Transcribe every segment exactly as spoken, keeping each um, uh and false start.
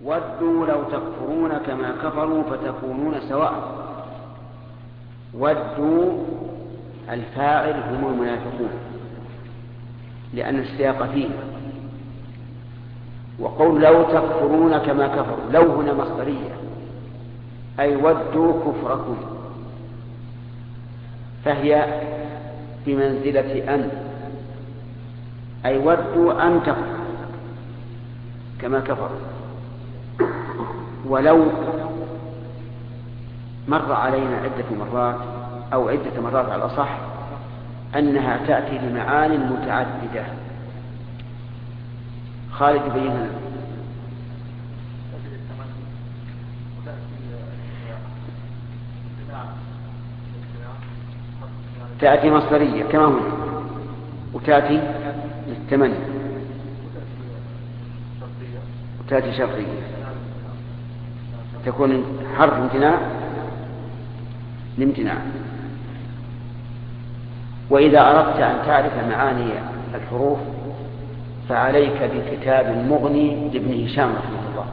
ودوا لو تكفرون كما كفروا فتكونون سواء. ودوا الفاعل هم المنافقون لأن السياق فيه. وقول لو تكفرون كما كفروا، لو هنا مصدرية أي ودوا كفركم، فهي بمنزلة أن، أي ودوا أن تكفروا كما كفروا. ولو مر علينا عدة مرات أو عدة مرات على الأصح أنها تأتي لمعان متعددة. خالد يبينها. تأتي مصدرية كما هنا، وتأتي للتمني، وتأتي شرطية، تكون حرف امتناع لامتناع. وإذا أردت أن تعرف معاني الحروف فعليك بكتاب مغني لابن هشام رحمه الله،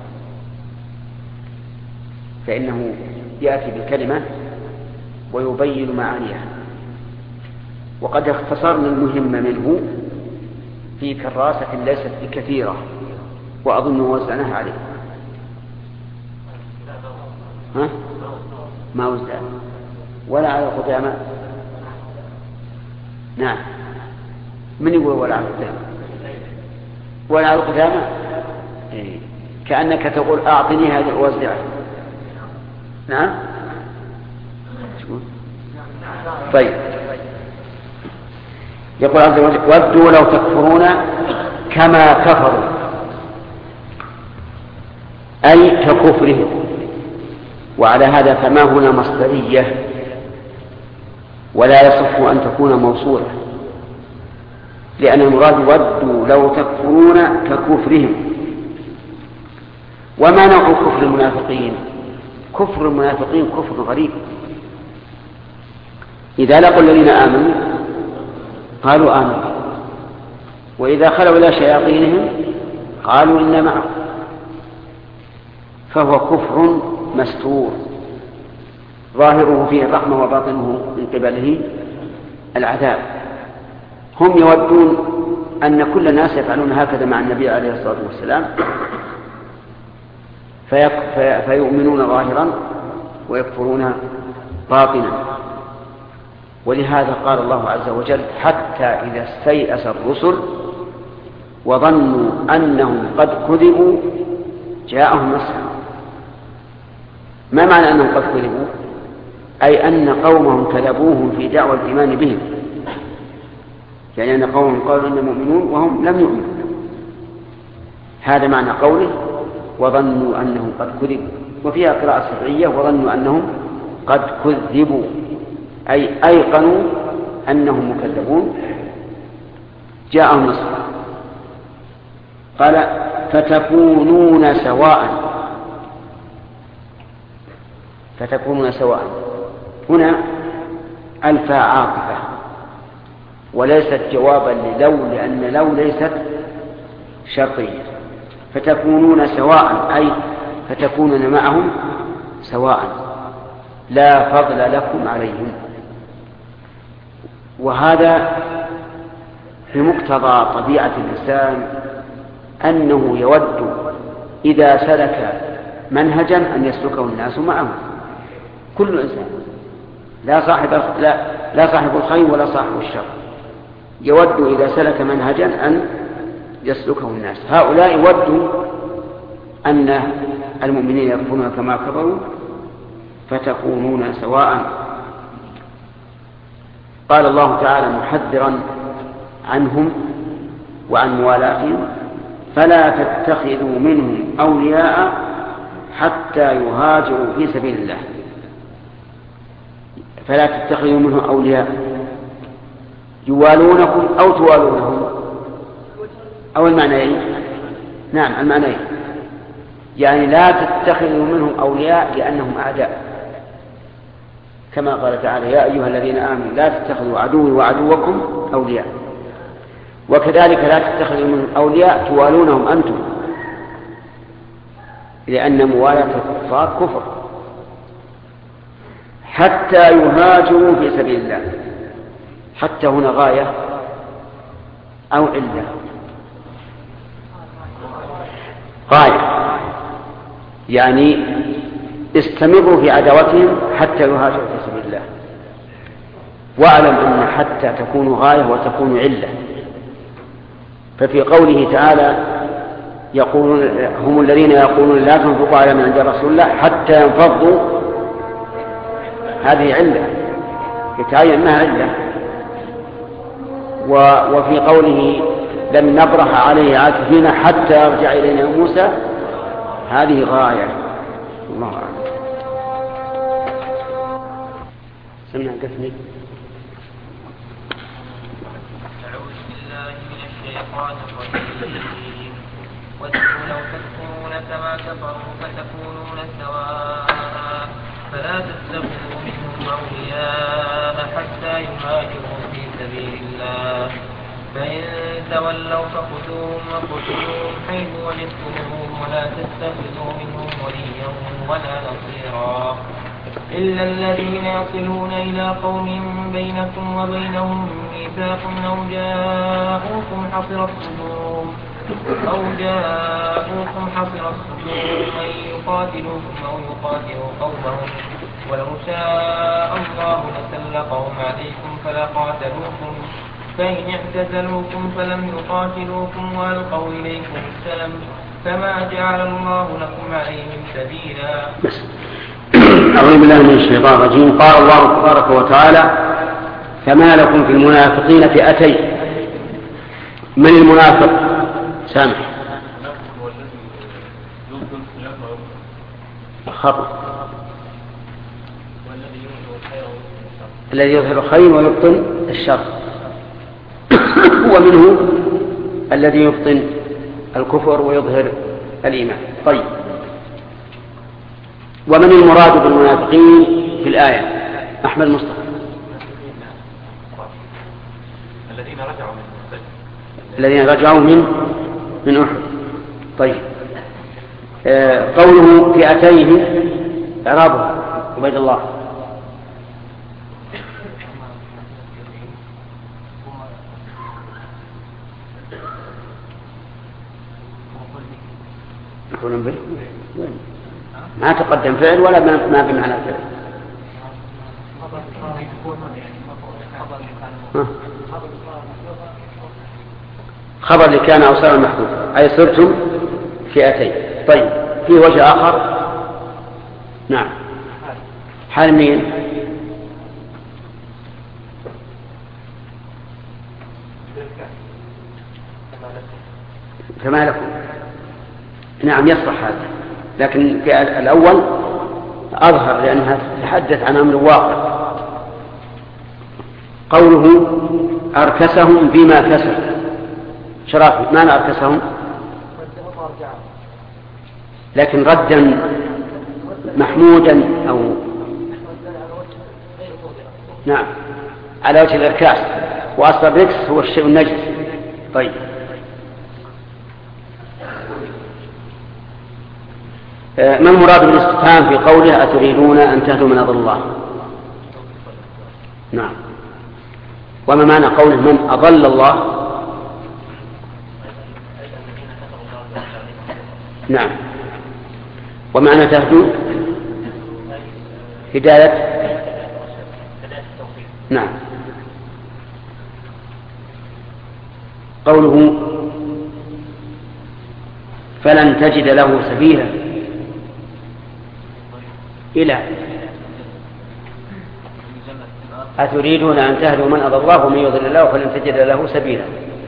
فإنه يأتي بالكلمة ويبين معانيها. وقد اختصرنا المهم منه في كراسة ليست بكثيرة، وأظن وزعناها عليه. ها؟ ما وزع ولا على القدامى. نعم، من يقول ولا على القدامى؟ ولا على القدامى. إيه. كأنك تقول أعطني هذه وزعها. نعم. طيب، يقول عز وجل ودوا لو تكفرون كما كفروا، أي ككفرهم. وعلى هذا فما هنا مصدرية ولا يصح أن تكون موصولة، لأن المراد ودوا لو تكفرون ككفرهم. وما نوع كفر المنافقين؟ كفر المنافقين كفر غريب. إذا لقوا الذين آمنوا قالوا آمنوا، وإذا خلوا إلى شياطينهم قالوا إنا معكم، فهو كفر مستور ظاهره فيه الرحمة وباطنه من قبله العذاب. هم يودون أن كل الناس يفعلون هكذا مع النبي عليه الصلاة والسلام، فيؤمنون ظاهرا ويكفرون باطنا. ولهذا قال الله عز وجل حتى إذا استيأس الرسل وظنوا أنهم قد كذبوا جاءهم نصرنا. ما معنى أنهم قد كذبوا؟ أي أن قومهم كذبوهم في دعوى الإيمان بهم، يعني أن قومهم قالوا إنهم مؤمنون وهم لم يؤمنوا. هذا معنى قوله وظنوا أنهم قد كذبوا. وفيها قراءة سبعية وظنوا أنهم قد كذبوا، أي أيقنوا أنهم مكذبون جاءهم نصر. قال فتكونون سواء. فتكونون سواء هنا ألف عاطفة وليست جوابا للو، لأن لو ليست شرطية. فتكونون سواء أي فتكونون معهم سواء لا فضل لكم عليهم. وهذا بمقتضى طبيعة الإنسان أنه يود إذا سلك منهجا أن يسلكه الناس معه. كل إنسان لا صاحب لا, لا صاحب الخير ولا صاحب الشر يود إذا سلك منهجا أن يسلكه الناس. هؤلاء ودوا أن المؤمنين يكفرون كما كفروا فتكونون سواء. قال الله تعالى محذرا عنهم وعن موالاتهم فلا تتخذوا منهم أولياء حتى يهاجروا في سبيل الله. فلا تتخذوا منهم أولياء يوالونكم أو توالونهم، أو المعنيين. نعم المعنيين، يعني لا تتخذوا منهم أولياء لأنهم أعداء، كما قال تعالى يا أيها الذين آمنوا لا تتخذوا عدوي وعدوكم أولياء. وكذلك لا تتخذوا منهم أولياء توالونهم أنتم، لأن موالاة الكفار كفر. حتى يهاجروا في سبيل الله. حتى هنا غاية أو علة؟ غاية، يعني استمروا في عداوتهم حتى يهاجروا في سبيل الله. واعلم أن حتى تكون غاية وتكون علة. ففي قوله تعالى يقولون هم الذين يقولون لا تنفقوا على من عند رسول الله حتى ينفضوا، هذه علة يتعين أنها علة. وفي قوله لم نبرح عليه عاكفين حتى يرجع إلينا موسى، هذه غاية. الله أعلم. سمع قسمي. أعوذ بالله من الشيطان الرجيم. ودوا لو تكفرون كما كفروا فتكونون سواء فلا تتخذوا منهم أولياء حتى يهاجروا في سبيل الله فإن تولوا فخذوهم وقتلوهم حيث وجدتموهم ولا تتخذوا منهم وليا ولا نصيرا إلا الذين يصلون إلى قوم بينكم وبينهم ميثاق أو جاءوكم حصرت صدورهم أو جاءوكم حصرت صدورهم أن يقاتلوكم أو يقاتلوا قومهم ولو شاء الله لسلطهم عليكم فلقاتلوكم فإن اعتزلوكم فلم يقاتلوكم وألقوا إليكم السلام فما جعل الله لكم عليهم سبيلا. أعوذ بالله من الشيطان الرجيم. قال الله تبارك وتعالى فما لكم في المنافقين فئتين. من المنافق؟ سامح خطأ. الذي يظهر الخير ويبطن الشر، ومنه الذي يبطن الكفر ويظهر الإيمان. طيب، ومن المراد بالمنافقين في الآية؟ أحمد مصطفى. الذين رجعوا من الذين رجعوا من من أحد. طيب، آه قوله فئتين إعرابه عبيد الله. ما تقدم فعل ولا ما بمعنى فعل. خبر لكان أو صار محذوف، أي صرتم فئتين. طيب، في وجه آخر. نعم، حال مين؟ فما لكم. نعم يصلح هذا، لكن في الأول أظهر لأنها تتحدث عن أمر واقع. قوله أركسهم بما كسب. شرافي، معنى أركسهم؟ لكن ردا محمودا أو نعم على وجه الإركاس، وأصل الركس هو الشيء النجس. طيب، ما المراد بالاستفهام في قوله أتريدون أن تهدوا من أضل الله؟ نعم، وما معنى قوله من أضل الله؟ نعم، ومعنى تهدوا هداية. نعم، قوله فلن تجد له سبيلا إلى أتريدون أن تهدوا من أضل الله ومن يضل الله فلن تجد له سبيلا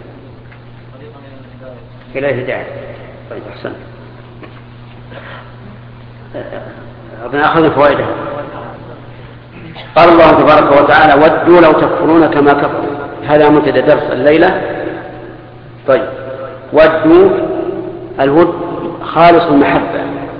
إلى الهداية. طيب، أحسن. أبنى أخذ فوائدها. قال الله تبارك وتعالى ودوا لو تكفرون كما كفروا. هذا منتدى درس الليلة. طيب، ودوا الود خالص المحبة،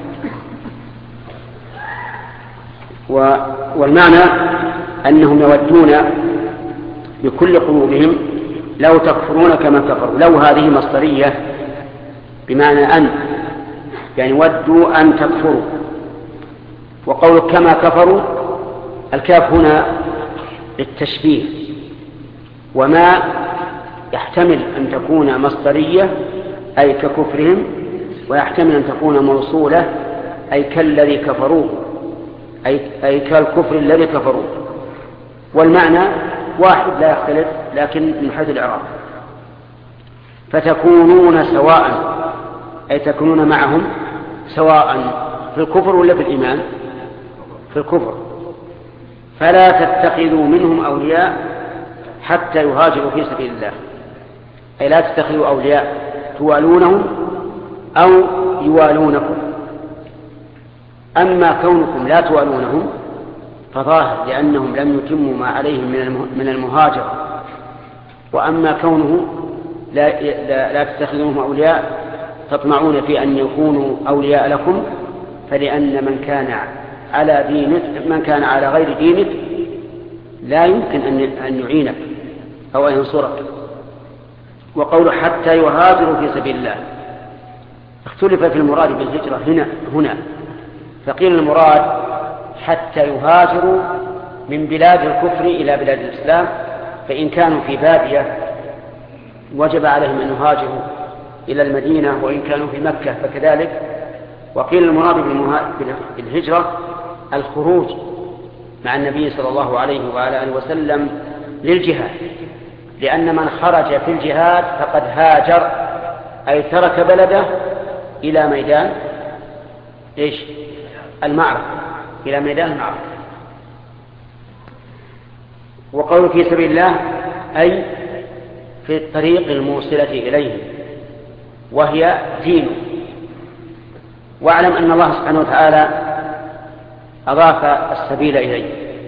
والمعنى أنهم يودون بكل قلوبهم لو تكفرون كما كفروا. لو هذه مصدرية بمعنى أن، يعني ودوا أن تكفروا. وقول كما كفروا، الكاف هنا للتشبيه، وما يحتمل أن تكون مصدرية أي ككفرهم، ويحتمل أن تكون موصولة أي كالذي كفروه، أي, أي كالكفر الذي كفروه. والمعنى واحد لا يختلف، لكن من حيث الإعراب. فتكونون سواء أي تكونون معهم سواء في الكفر ولا في الإيمان؟ في الكفر. فلا تتخذوا منهم أولياء حتى يهاجروا في سبيل الله، أي لا تتخذوا أولياء توالونهم أو يوالونكم. أما كونكم لا توالونهم فظاهر، لأنهم لم يتموا ما عليهم من المهاجرة. وأما كونه لا, لا, لا تتخذوهم أولياء تطمعون في أن يكونوا أولياء لكم، فلأن من كان على دينك من كان على غير دينك لا يمكن أن يعينك أو أن ينصرك. وقول حتى يهاجروا في سبيل الله اختلف في المراد بالهجرة هنا هنا فقيل المراد حتى يهاجروا من بلاد الكفر إلى بلاد الإسلام، فإن كانوا في بادية وجب عليهم أن يهاجروا إلى المدينة، وإن كانوا في مكة فكذلك. وقيل المراد بالهجرة الخروج مع النبي صلى الله عليه وعلى آله وسلم للجهاد، لأن من خرج في الجهاد فقد هاجر، أي ترك بلده إلى ميدان إيش؟ المعركة، إلى ميدان المعركة. وقول في سبيل الله أي في الطريق الموصلة إليه، وهي دينه. واعلم أن الله سبحانه وتعالى أضاف السبيل إليه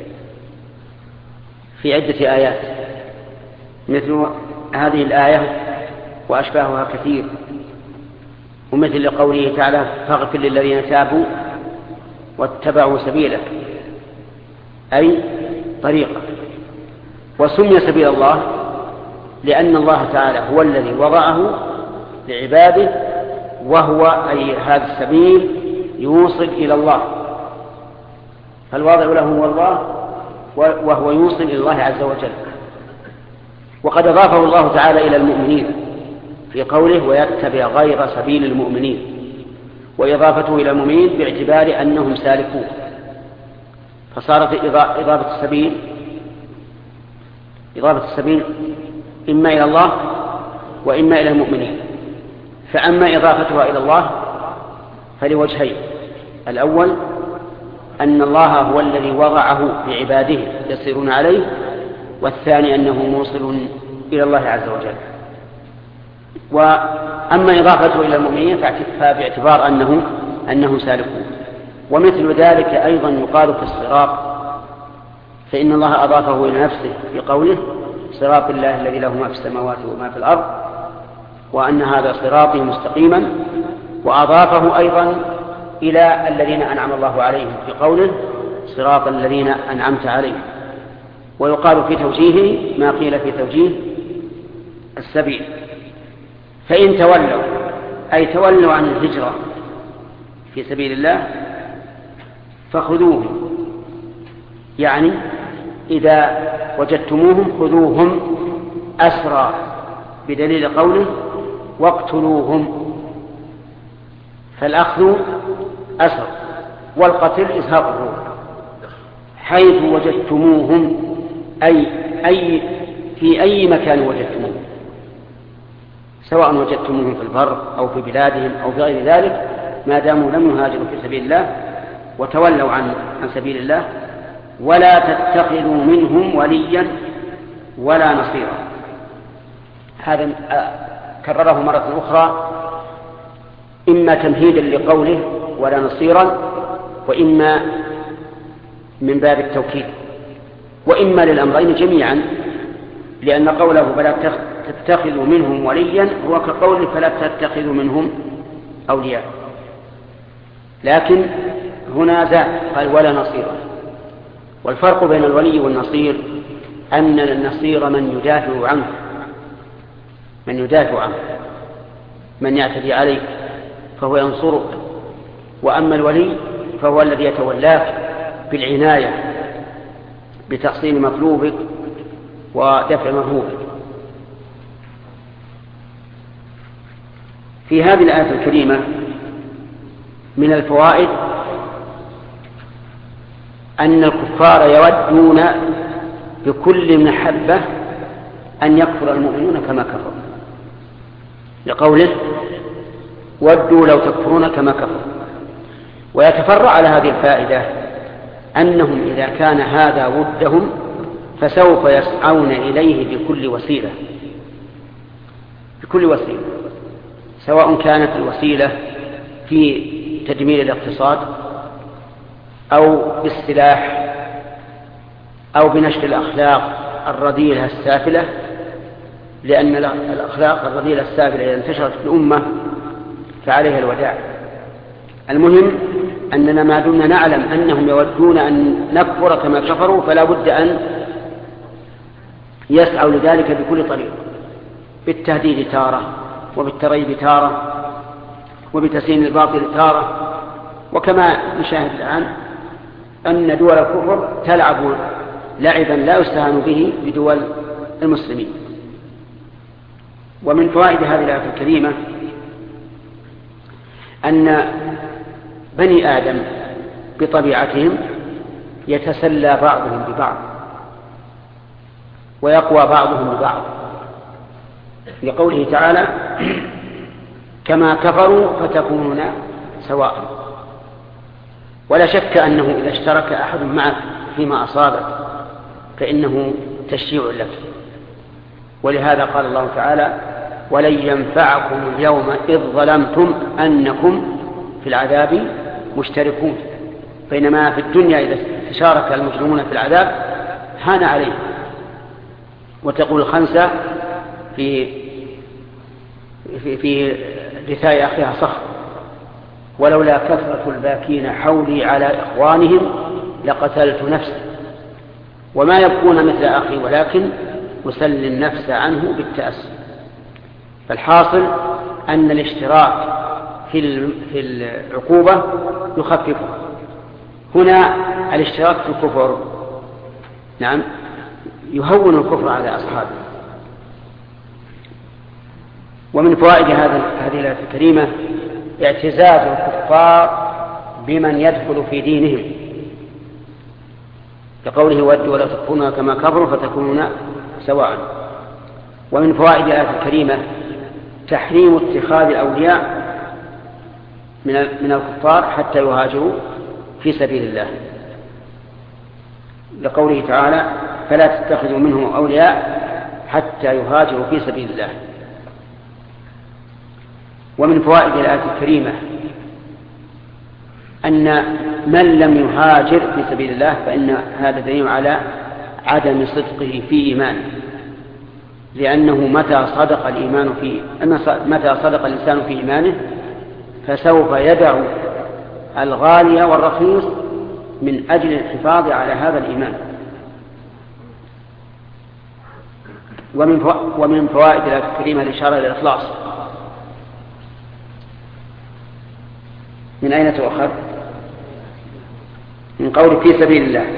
في عدة آيات، مثل هذه الآية وأشباهها كثير، ومثل قوله تعالى فاغفر للذين تابوا واتبعوا سبيلك، أي طريقة. وسمي سبيل الله لأن الله تعالى هو الذي وضعه لعباده، وهو أي هذا السبيل يوصل إلى الله، فالواضع له هو الله وهو يوصل إلى الله عز وجل. وقد أضافه الله تعالى إلى المؤمنين في قوله ويتبع غير سبيل المؤمنين، وإضافته إلى المؤمنين باعتبار أنهم سالكون، فصارت إضافة السبيل إضافة السبيل إما إلى الله وإما إلى المؤمنين. فأما إضافتها إلى الله فلوجهين: الأول أن الله هو الذي وضعه لعباده يسيرون عليه، والثاني أنه موصل إلى الله عز وجل. وأما إضافته إلى المؤمنين فباعتبار أنه أنهم سالكون. ومثل ذلك أيضا يقال في الصراط، فإن الله أضافه إلى نفسه في قوله صراط الله الذي له ما في السماوات وما في الأرض، وأن هذا صراطي مستقيما. وأضافه أيضا إلى الذين أنعم الله عليهم في قوله صراط الذين أنعمت عليهم. ويقال في توجيهه ما قيل في توجيه السبيل. فإن تولوا أي تولوا عن الهجرة في سبيل الله فخذوهم، يعني إذا وجدتموهم خذوهم أسرى، بدليل قوله واقتلوهم، فالأخذ أسر والقتل إزهاق الروح. حيث وجدتموهم أي, أي في أي مكان وجدتموهم، سواء وجدتموهم في البر أو في بلادهم أو في غير ذلك، ما داموا لم يهاجروا في سبيل الله وتولوا عن, عن سبيل الله. ولا تتخذوا منهم وليا ولا نصيرا. هذا كرره مرة أخرى، إما تمهيدا لقوله ولا نصيرا، وإما من باب التوكيد، وإما للأمرين جميعا، لأن قوله فلا تتخذوا منهم وليا هو كقوله فلا تتخذوا منهم أولياء، لكن هنا زاد قال ولا نصيرا. والفرق بين الولي والنصير أن النصير من يدافع عنه، من يدافع عنه من يعتدي عليك فهو ينصرك وأما الولي فهو الذي يتولاك بالعناية بتحصيل مطلوبك ودفع مرهوبك. في هذه الآية الكريمة من الفوائد أن الكفار يودون بكل محبة أن يكفر المؤمنون كما كفروا، لقوله ودوا لو تكفرون كما كفروا. ويتفرع على هذه الفائدة أنهم إذا كان هذا ودهم فسوف يسعون إليه بكل وسيلة بكل وسيلة سواء كانت الوسيلة في تدمير الاقتصاد أو بالسلاح أو بنشر الأخلاق الرذيلة السافلة، لأن الأخلاق الرذيلة السافلة إذا انتشرت في الأمة فعليها الوداع. المهم أننا ما دمنا نعلم أنهم يودون أن نكفر كما كفروا فلا بد أن يسعوا لذلك بكل طريق، بالتهديد تارة، وبالتريب تارة، وبتسيين الباطل تارة. وكما نشاهد الآن أن دول الكفر تلعب لعبا لا يستهان به بدول المسلمين. ومن فوائد هذه الآية الكريمة أن بني آدم بطبيعتهم يتسلى بعضهم ببعض ويقوى بعضهم ببعض، لقوله تعالى كما كفروا فتكونون سواء. ولا شك أنه إذا اشترك أحد معك فيما أصابك فإنه تشيع لك. ولهذا قال الله تعالى ولن ينفعكم اليوم إذ ظلمتم أنكم في العذاب مشتركون. بينما في الدنيا إذا تشارك المجرمون في العذاب هان عليه. وتقول الخنسة في في, في رثاء أخيها صخر ولولا كثرة الباكين حولي على إخوانهم لقتلت نفسي وما يبكون مثل أخي ولكن أسلي النفس عنه بالتأسي. فالحاصل أن الاشتراك في في العقوبة يخففها. هنا الاشتراك في الكفر نعم يهون الكفر على أصحابه. ومن فوائد هذه الآية الكريمة اعتزاز الكفار بمن يدخل في دينهم، كقوله ودوا ولا تكفرون كما كفروا فتكونون سواء. ومن فوائد الآية الكريمة تحريم اتخاذ الأولياء من الكفار حتى يهاجروا في سبيل الله، لقوله تعالى فلا تتخذوا منهم أولياء حتى يهاجروا في سبيل الله. ومن فوائد الآية الكريمة أن من لم يهاجر في سبيل الله فإن هذا دليل على عدم صدقه في إيمانه، لأنه متى صدق الإيمان في متى صدق الإنسان في إيمانه فسوف يدع الغالي والرخيص من أجل الحفاظ على هذا الإيمان. ومن فوائد الآية الكريمة الإشارة إلى الإخلاص. من أين تؤخذ؟ من قول في سبيل الله.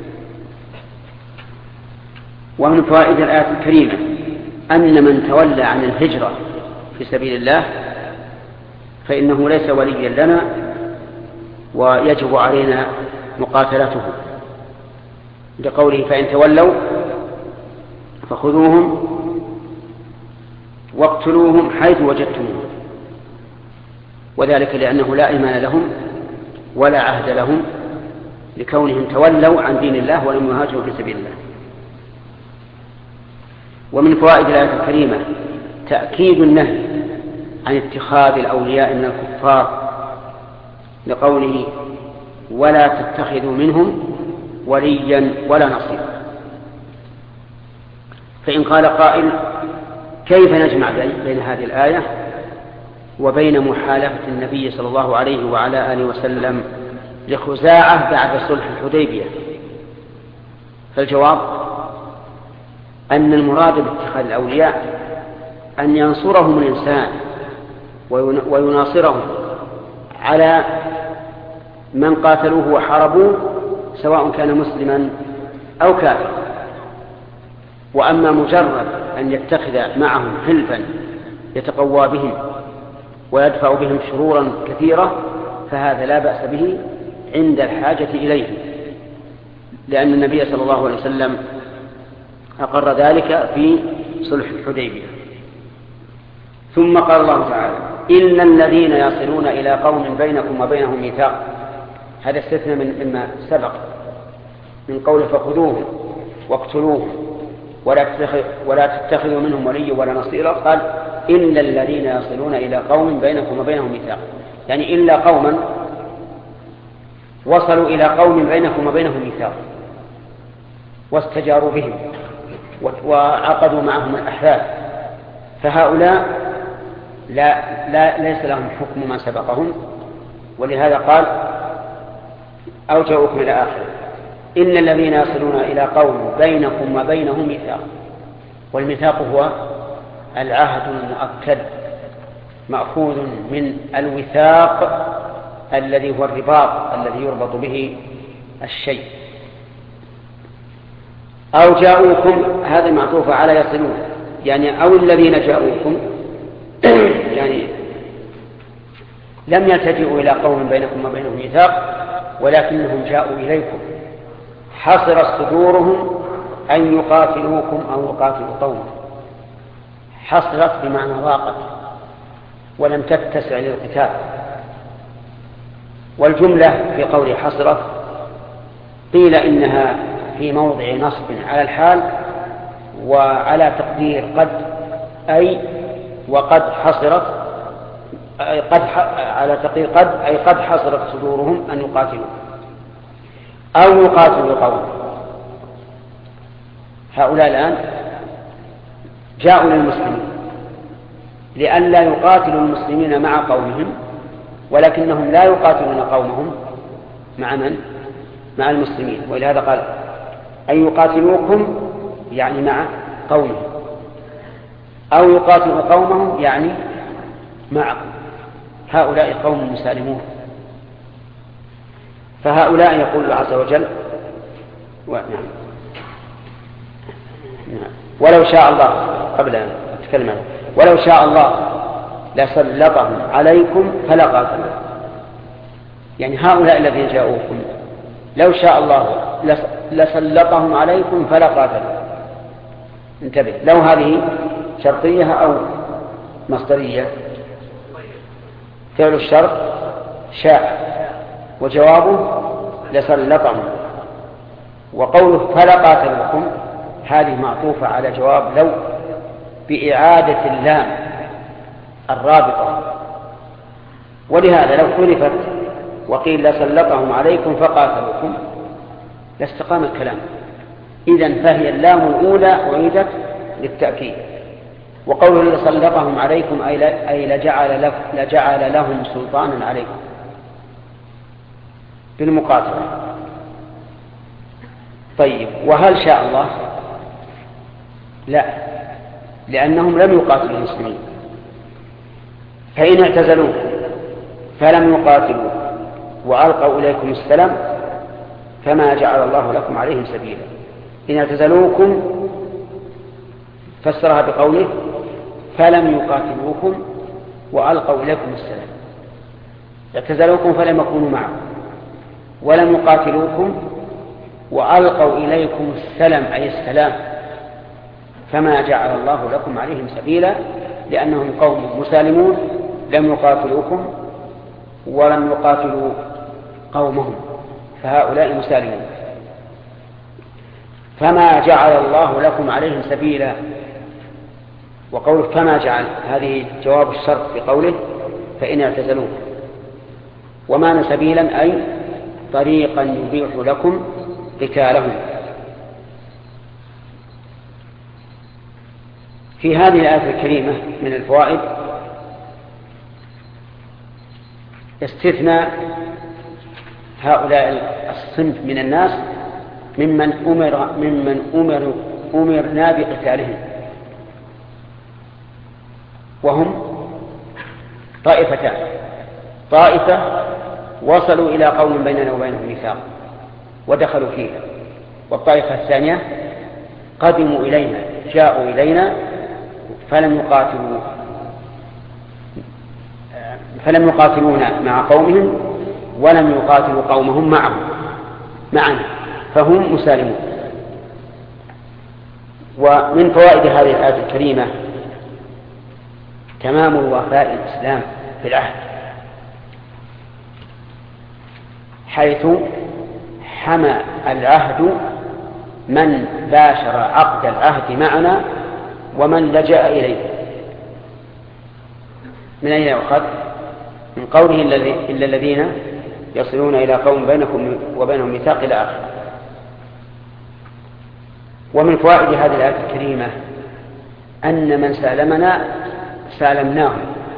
ومن فوائد الآية الكريمة أن من تولى عن الهجرة في سبيل الله فإنه ليس وليا لنا ويجب علينا مقاتلته، لقوله فإن تولوا فخذوهم واقتلوهم حيث وجدتموهم، وذلك لأنه لا إيمان لهم ولا عهد لهم لكونهم تولوا عن دين الله ولم يهاجروا في سبيل الله. ومن فوائد الآية الكريمة تأكيد النهي عن اتخاذ الأولياء من الكفار، لقوله ولا تتخذوا منهم وليا ولا نصيرا. فإن قال قائل كيف نجمع بين هذه الآية وبين محالفة النبي صلى الله عليه وعلى آله وسلم لخزاعة بعد صلح الحديبية؟ فالجواب أن المراد باتخاذ الأولياء أن ينصرهم الإنسان ويناصرهم على من قاتلوه وحاربوه سواء كان مسلما أو كافرا. وأما مجرد أن يتخذ معهم حلفا يتقوى بهم ويدفع بهم شرورا كثيرة فهذا لا بأس به عند الحاجة إليه، لأن النبي صلى الله عليه وسلم أقر ذلك في صلح الحديبية. ثم قال الله تعالى: إن الذين يصلون إلى قوم بينكم وبينهم ميثاق. هذا استثنى من مما سبق من قوله فخذوهم واقتلوهم ولا تتخذوا منهم وليا ولا نصيرا. قال: إلا الذين يصلون إلى قوم بينكم وبينهم ميثاق، يعني إلا قوما وصلوا إلى قوم بينكم وبينهم ميثاق واستجاروا بهم وعقدوا معهم الأحلال، فهؤلاء لا, لا ليس لهم حكم ما سبقهم. ولهذا قال: أو جاءوكم إلى آخر إن الذين يصلون إلى قوم بينكم وبينهم ميثاق. والميثاق هو العهد المؤكد مأخوذ من الوثاق الذي هو الرباط الذي يربط به الشيء. أو جاءوكم هذا معطوف على يصلون، يعني أو الذين جاءوكم يعني لم يلتجئوا إلى قوم بينكم وبينهم ميثاق ولكنهم جاءوا إليكم، حصرت صدورهم أن يقاتلوكم أو يقاتلوا قوما. حصرت بمعنى ضاقت ولم تتسع للقتال. والجملة في قول حصرت قيل إنها في موضع نصب على الحال وعلى تقدير قد، أي وقد حصرت، أي قد على تقدير قد أي قد حصرت صدورهم أن يقاتلوا أو يقاتلوا قوم. هؤلاء الآن جاءوا للمسلمين لئلا يقاتلوا المسلمين مع قومهم، ولكنهم لا يقاتلون قومهم مع من؟ مع المسلمين. ولهذا قال: أن يقاتلوكم يعني مع قومهم، أو يقاتلوا قومهم يعني معكم. هؤلاء قوم مسالمون. فهؤلاء يقول الله عز وجل: نعم ولو شاء الله، قبل أن أتكلم عنه، ولو شاء الله لسلطهم عليكم فلقاتلوا. يعني هؤلاء الذين جاءوكم لو شاء الله لسلطهم عليكم فلقاتلوا. انتبه، لو هذه شرطية أو مصدرية. فعل الشرط شاء وجوابه لسلطهم، وقوله فلقاتلوكم هذه معطوفة على جواب لو بإعادة اللام الرابطة. ولهذا لو حذفت وقيل لسلطهم عليكم فقاتلوكم لاستقام الكلام. إذن فهي اللام الأولى أعيدت للتأكيد. وقوله لسلطهم عليكم أي لجعل, لجعل لهم سلطانا عليكم بالمقاتلة. طيب، وهل شاء الله؟ لا، لأنهم لم يقاتلوا المسلمين. فإن اعتزلوه فلم يقاتلوا وألقوا إليكم السلام فما جعل الله لكم عليهم سبيلا. إن اعتزلوكم فسرها بقوله فلم يقاتلوكم وألقوا إليكم السلام. اعتزلوكم فلم يكونوا معكم، ولم يقاتلوكم وألقوا إليكم السلام أي السلام، فما جعل الله لكم عليهم سبيلا، لأنهم قوم مسالمون لم يقاتلوكم ولم يقاتلوا قومهم، فهؤلاء مسالمون. فما جعل الله لكم عليهم سبيلا. وقوله فما جعل هذه جواب الشرط بقوله فإن اعتزلوك. ومعنى سبيلا أي طريقا يبيح لكم قتالهم. في هذه الآية الكريمة من الفوائد استثنى هؤلاء الصنف من الناس ممن أمر ممن أمر أمرنا بقتالهم، وهم طائفتان: طائفة وصلوا إلى قوم بيننا وبينهم ميثاق ودخلوا فيها. والطائفة الثانية قدموا إلينا جاءوا إلينا فلم يقاتلوا فلم يقاتلونا مع قومهم ولم يقاتلوا قومهم معهم معنا فهم مسالمون. ومن فوائد هذه الآية الكريمة تمام الوفاء الإسلام في العهد، حيث حمى العهد من باشر عقد العهد معنا ومن لجأ إليه. من أين يؤخذ؟ من قوله إلا الذين يصلون إلى قوم بينكم وبينهم ميثاق إلى آخره. ومن فوائد هذه الآية الكريمة أن من سالمنا سالمناه،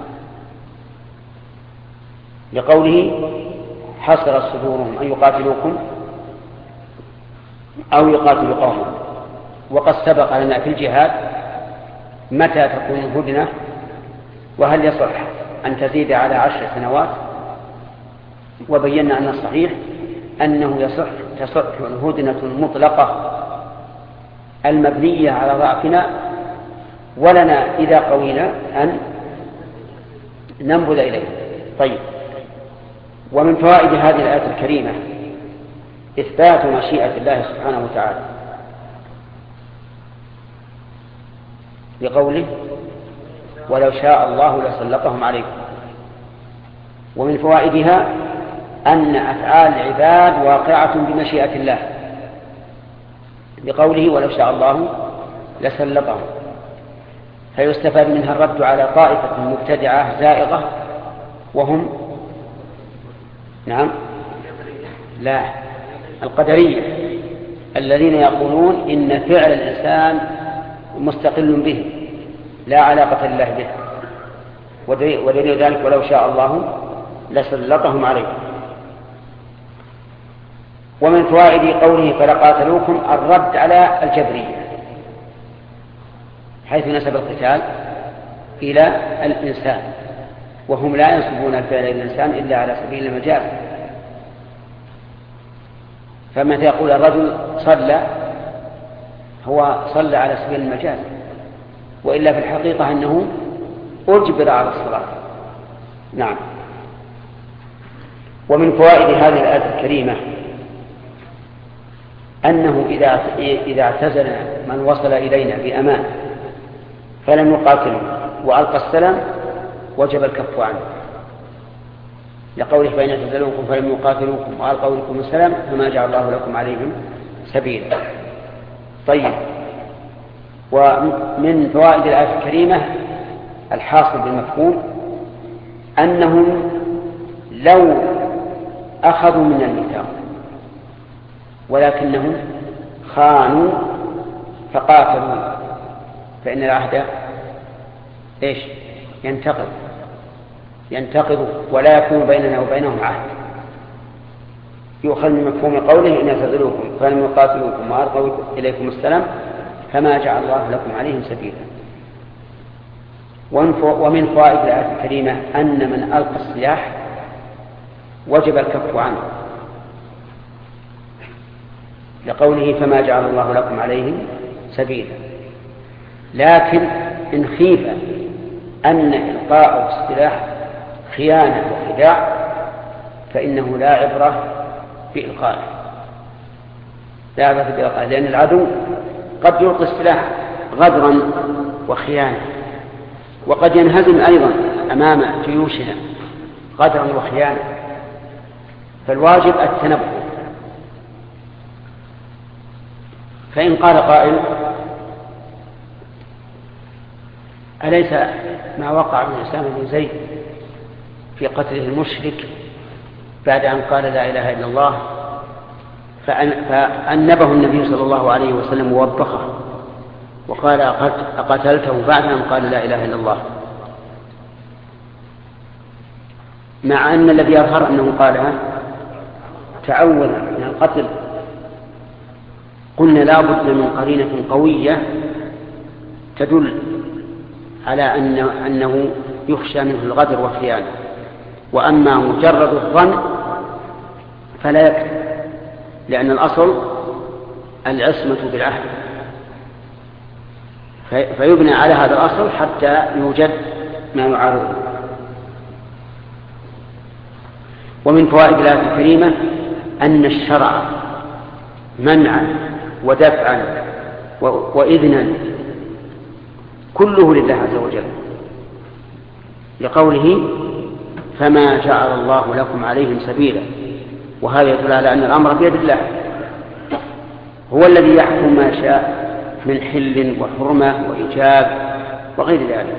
لقوله حصرت صدورهم أن يقاتلوكم أو يقاتلوا قومهم. وقد سبق لنا في الجهاد متى تكون الهدنة وهل يصح أن تزيد على عشر سنوات، وبينا أن الصحيح أنه يصح تصح الهدنة المطلقة المبنية على ضعفنا، ولنا إذا قوينا أن ننبذ إليه. طيب، ومن فوائد هذه الآية الكريمة إثبات مشيئة الله سبحانه وتعالى بقوله ولو شاء الله لسلطهم عليكم. ومن فوائدها أن أفعال العباد واقعة بمشيئة الله بقوله ولو شاء الله لسلطهم، فيستفاد منها الرد على طائفة مبتدعة زائغة وهم نعم لا القدرية الذين يقولون إن فعل الإنسان مستقل به لا علاقة لله به، ودليل ذلك ولو شاء الله لسلطهم عليكم. ومن فوائد قوله فلقاتلوكم الرد على الجبرية، حيث نسب القتال إلى الإنسان، وهم لا ينسبون الفعل إلى الإنسان إلا على سبيل المجاز. فمتى يقول الرجل صلى هو صلى على سبيل المجاز، وإلا في الحقيقة أنه أجبر على الصلاة. نعم. ومن فوائد هذه الآية الكريمة أنه إذا إذا اعتزل من وصل إلينا بأمان فلم يقاتله وألقى السلام وجب الكف عنه، لقوله فإن اعتزلوكم فلم يقاتلوكم وألقوا لكم السلام فما جعل الله لكم عليهم سبيلا. طيب، ومن فوائد الآية الكريمة الحاصل بالمفهوم أنهم لو أخذوا من الميثاق ولكنهم خانوا فقاتلوا فإن العهد إيش ينتقض ينتقض ولا يكون بيننا وبينهم عهد. يؤخذ من مفهوم قوله إن اعتزلوكم فلم يقاتلوكم وألقوا إليكم السلام فما جعل الله لكم عليهم سبيلا. ومن فوائد الآية الكريمة أن من ألقى السلاح وجب الكف عنه، لقوله فما جعل الله لكم عليهم سبيلا. لكن إن خيف أن إلقاء السلاح خيانة وخداع فإنه لا عبرة بإلقائه لا عبرة بإلقائه لأن العدو قد يلقي السلاح غدرا وخيانة، وقد ينهزم أيضا أمام جيوشنا غدرا وخيانة، فالواجب التنبه. فإن قال قائل أليس ما وقع من أسامة بن زيد في قتله المشرك بعد أن قال لا إله إلا الله فأنبه النبي صلى الله عليه وسلم ووبخه وقال أقتلته بعد أن قال لا إله إلا الله، مع أن الذي يظهر أنه قالها تعوذ من القتل؟ قلنا لا بد من قرينة قوية تدل على أن أنه يخشى منه الغدر والخيانة. وأما مجرد الظن فلا يكفي، لأن الأصل العصمة بالعهد، فيبنى على هذا الأصل حتى يوجد ما يعارضه. ومن فوائد الآية الكريمة أن الشرع منعا ودفعا وإذنا كله لله عز وجل، لقوله فما جعل الله لكم عليهم سبيلا، وهذا يدل على أن الأمر بيد الله، هو الذي يحكم ما شاء من حل وحرمة وإيجاب وغير ذلك.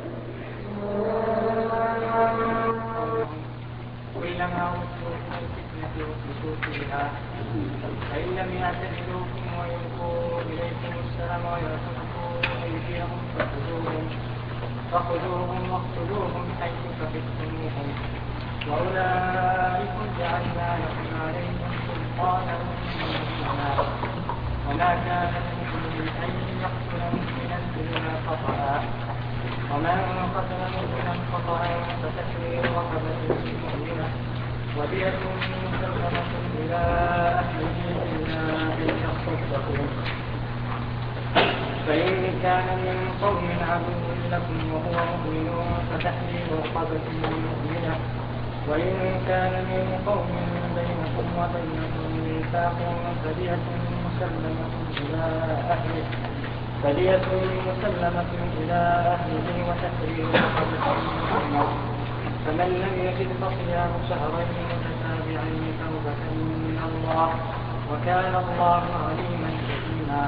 فإن لم يعتزلوكم ويلقوا إليكم السلام ويرزقوا أيديهم فخذوهم فخذوهم واقتلوهم حيث ثقفتموهم وأولئكم جعلنا لكم عليهم سلطانا مبينا وما كان لمؤمن أن يقتل مؤمنا إلا خطأ ومن قتل مؤمنا خطأ فتحرير رقبة مؤمنة ودية مسلمة إلى أهله إلا أن يصدقوا فإن كان من قوم عدو لكم وهو مؤمن فتحرير رقبة مؤمنة وإن كان من قوم بينكم وبينهم ميثاق فدية مسلمة إلى أهله فدية مسلمة إلى أهله وتحرير رقبة مؤمنة فمن لم يجد فصيام شهرين متتابعين توبة من الله وكان الله عليما حكيما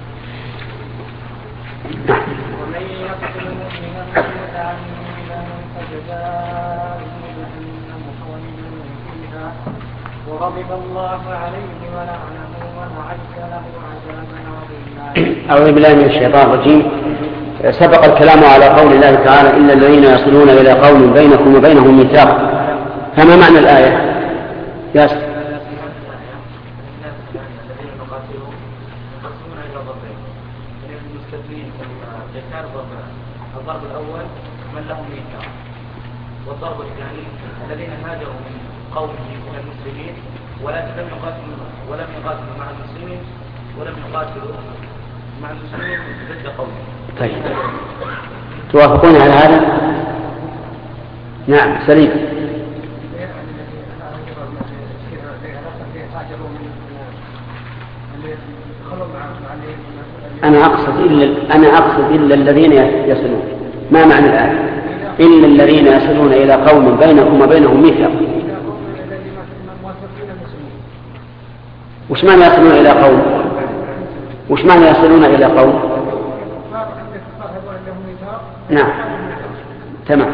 ومن يقتل مؤمنا متعمدا فجزاؤه جهنم خالدا فيها وغضب الله عليه ولعنه وأعد له عذابا عظيما. أعوذ بالله من الشيطان الرجيم. سبق الكلام على قول الله تعالى إلا الذين يصلون إلى قوم بينكم وبينهم ميثاق، فما معنى الآية؟ ياسر. الضرب الأول من لهم ميثاق، والضرب الثاني الذين هاجروا من قومهم من المسلمين ولم يقاتلوا ولم يقاتلوا مع المسلمين ولم يقاتلوا مع المسلمين ضد قومهم. طيب، توافقون على هذا؟ نعم سليم. أنا أقصد إلا أنا أقصد إلا الذين يصلون. ما معنى الآية؟ إلا الذين يصلون إلى قوم بينكم وبينهم ميثاق. وش معنى يصلون إلى قوم؟ وش معنى يصلون إلى قوم؟ نعم تمام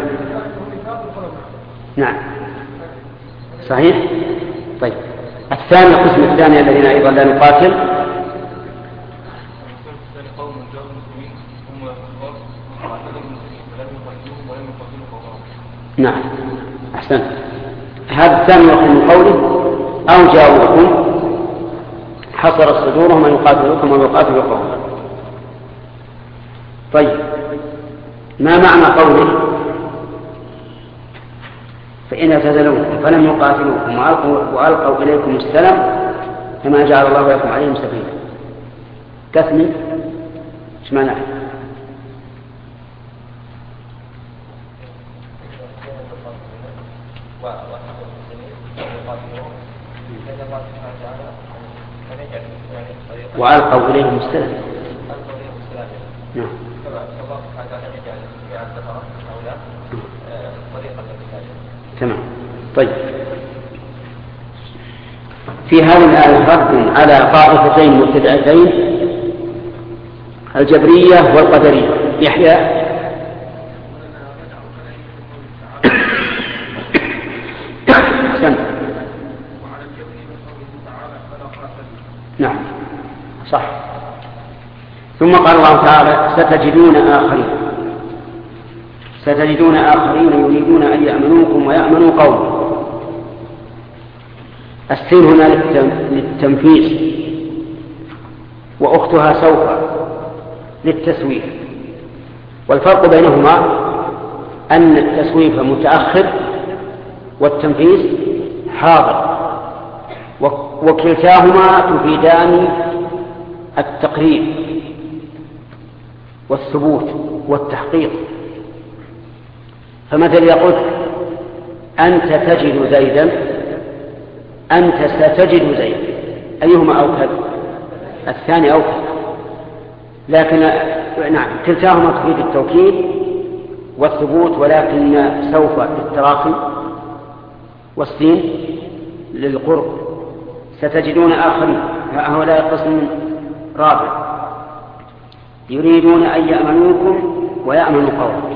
نعم صحيح. طيب الثاني القسم الثاني الذين أيضا لا نقاتل نعم أحسنت. هذا الثاني من قوله أو جاءوكم حصر صدورهم أن يقاتلوكم ويقاتلوا قوم. طيب ما معنى قوله فإن اعتزلوكم فلم يقاتلوكم وألقوا إليكم السلام فما جعل الله لكم عليهم سبيلا؟ تثني ايش معنى؟ وألقوا إليهم السلام. نعم. تمام. طيب في هذه الآية رد على طائفتين مبتدعتين الجبرية والقدرية. يحيى. نعم صح. ثم قال الله تعالى ستجدون آخرين ستجدون آخرين يريدون أن يأمنوكم ويأمنوا قوم. السين هنا للتنفيس وأختها سوف للتسويف، والفرق بينهما أن التسويف متأخر والتنفيس حاضر. وكلتاهما تفيدان التقرير والثبوت والتحقيق. فمثل يقول أنت تجد زيدا، أنت ستجد زيدا، أيهما أوكد؟ الثاني أوكد. لكن نعم كلتاهما تفيد التوكيد والثبوت، ولكن سوف للتراخي والسين للقرب. ستجدون آخرين، هؤلاء قسم رابع يريدون أن يأمنوكم ويأمنوا قومكم،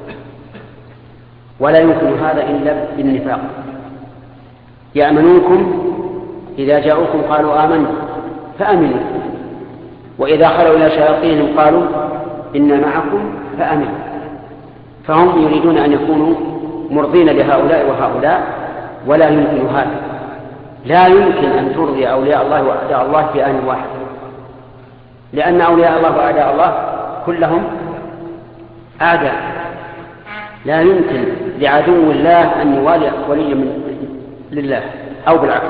ولا يمكن هذا إلا بالنفاق. يأمنوكم إذا جاءوكم قالوا آمنا فأمنوا، وإذا خلوا إلى شياطينهم قالوا إنا معكم فأمنوا. فهم يريدون أن يكونوا مرضين لهؤلاء وهؤلاء، ولا يمكن هذا. لا يمكن أن ترضي أولياء الله وأعداء الله في آن واحد، لأن أولياء الله وأعداء الله كلهم أعداء. لا يمكن لعدو الله أن يوالي ولي من لله أو بالعكس.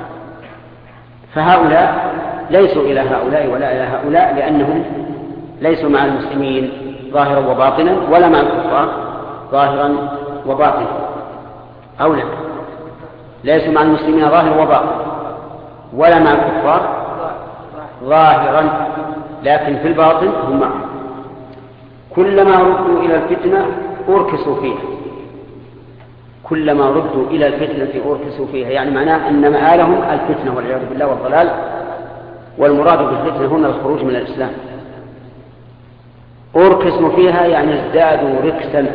فهؤلاء ليسوا إلى هؤلاء ولا إلى هؤلاء، لأنهم ليسوا مع المسلمين ظاهرا وباطنا، ولا مع الكفار ظاهرا وباطنا. أو لا، ليسوا مع المسلمين ظاهرا وباطنا، ولا مع الكفار ظاهرا، لكن في الباطن هم معهم. كلما ردوا إلى الفتنة أركسوا فيها، كلما ردوا إلى الفتنة أركسوا فيها، يعني معناه أن مآلهم الفتنة والعياذ بالله والضلال، والمراد بالفتنة هنا الخروج من الإسلام. أركسوا فيها يعني ازدادوا ركسا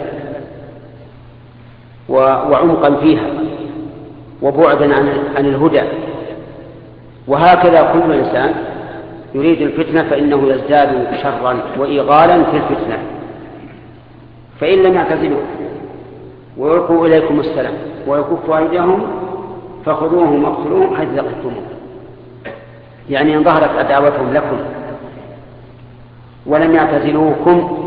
وعمقا فيها وبعدا عن عن الهدى. وهكذا كل إنسان يريد الفتنة فإنه يزداد شرا وإيغالا في الفتنة. فإن لم يعتزلوا ويلقوا إليكم السلام ويكفوا أيديهم فخذوهم واقتلوهم حيث ثقفتموهم، يعني إن ظهرت عداوتهم لكم ولم يعتزلوكم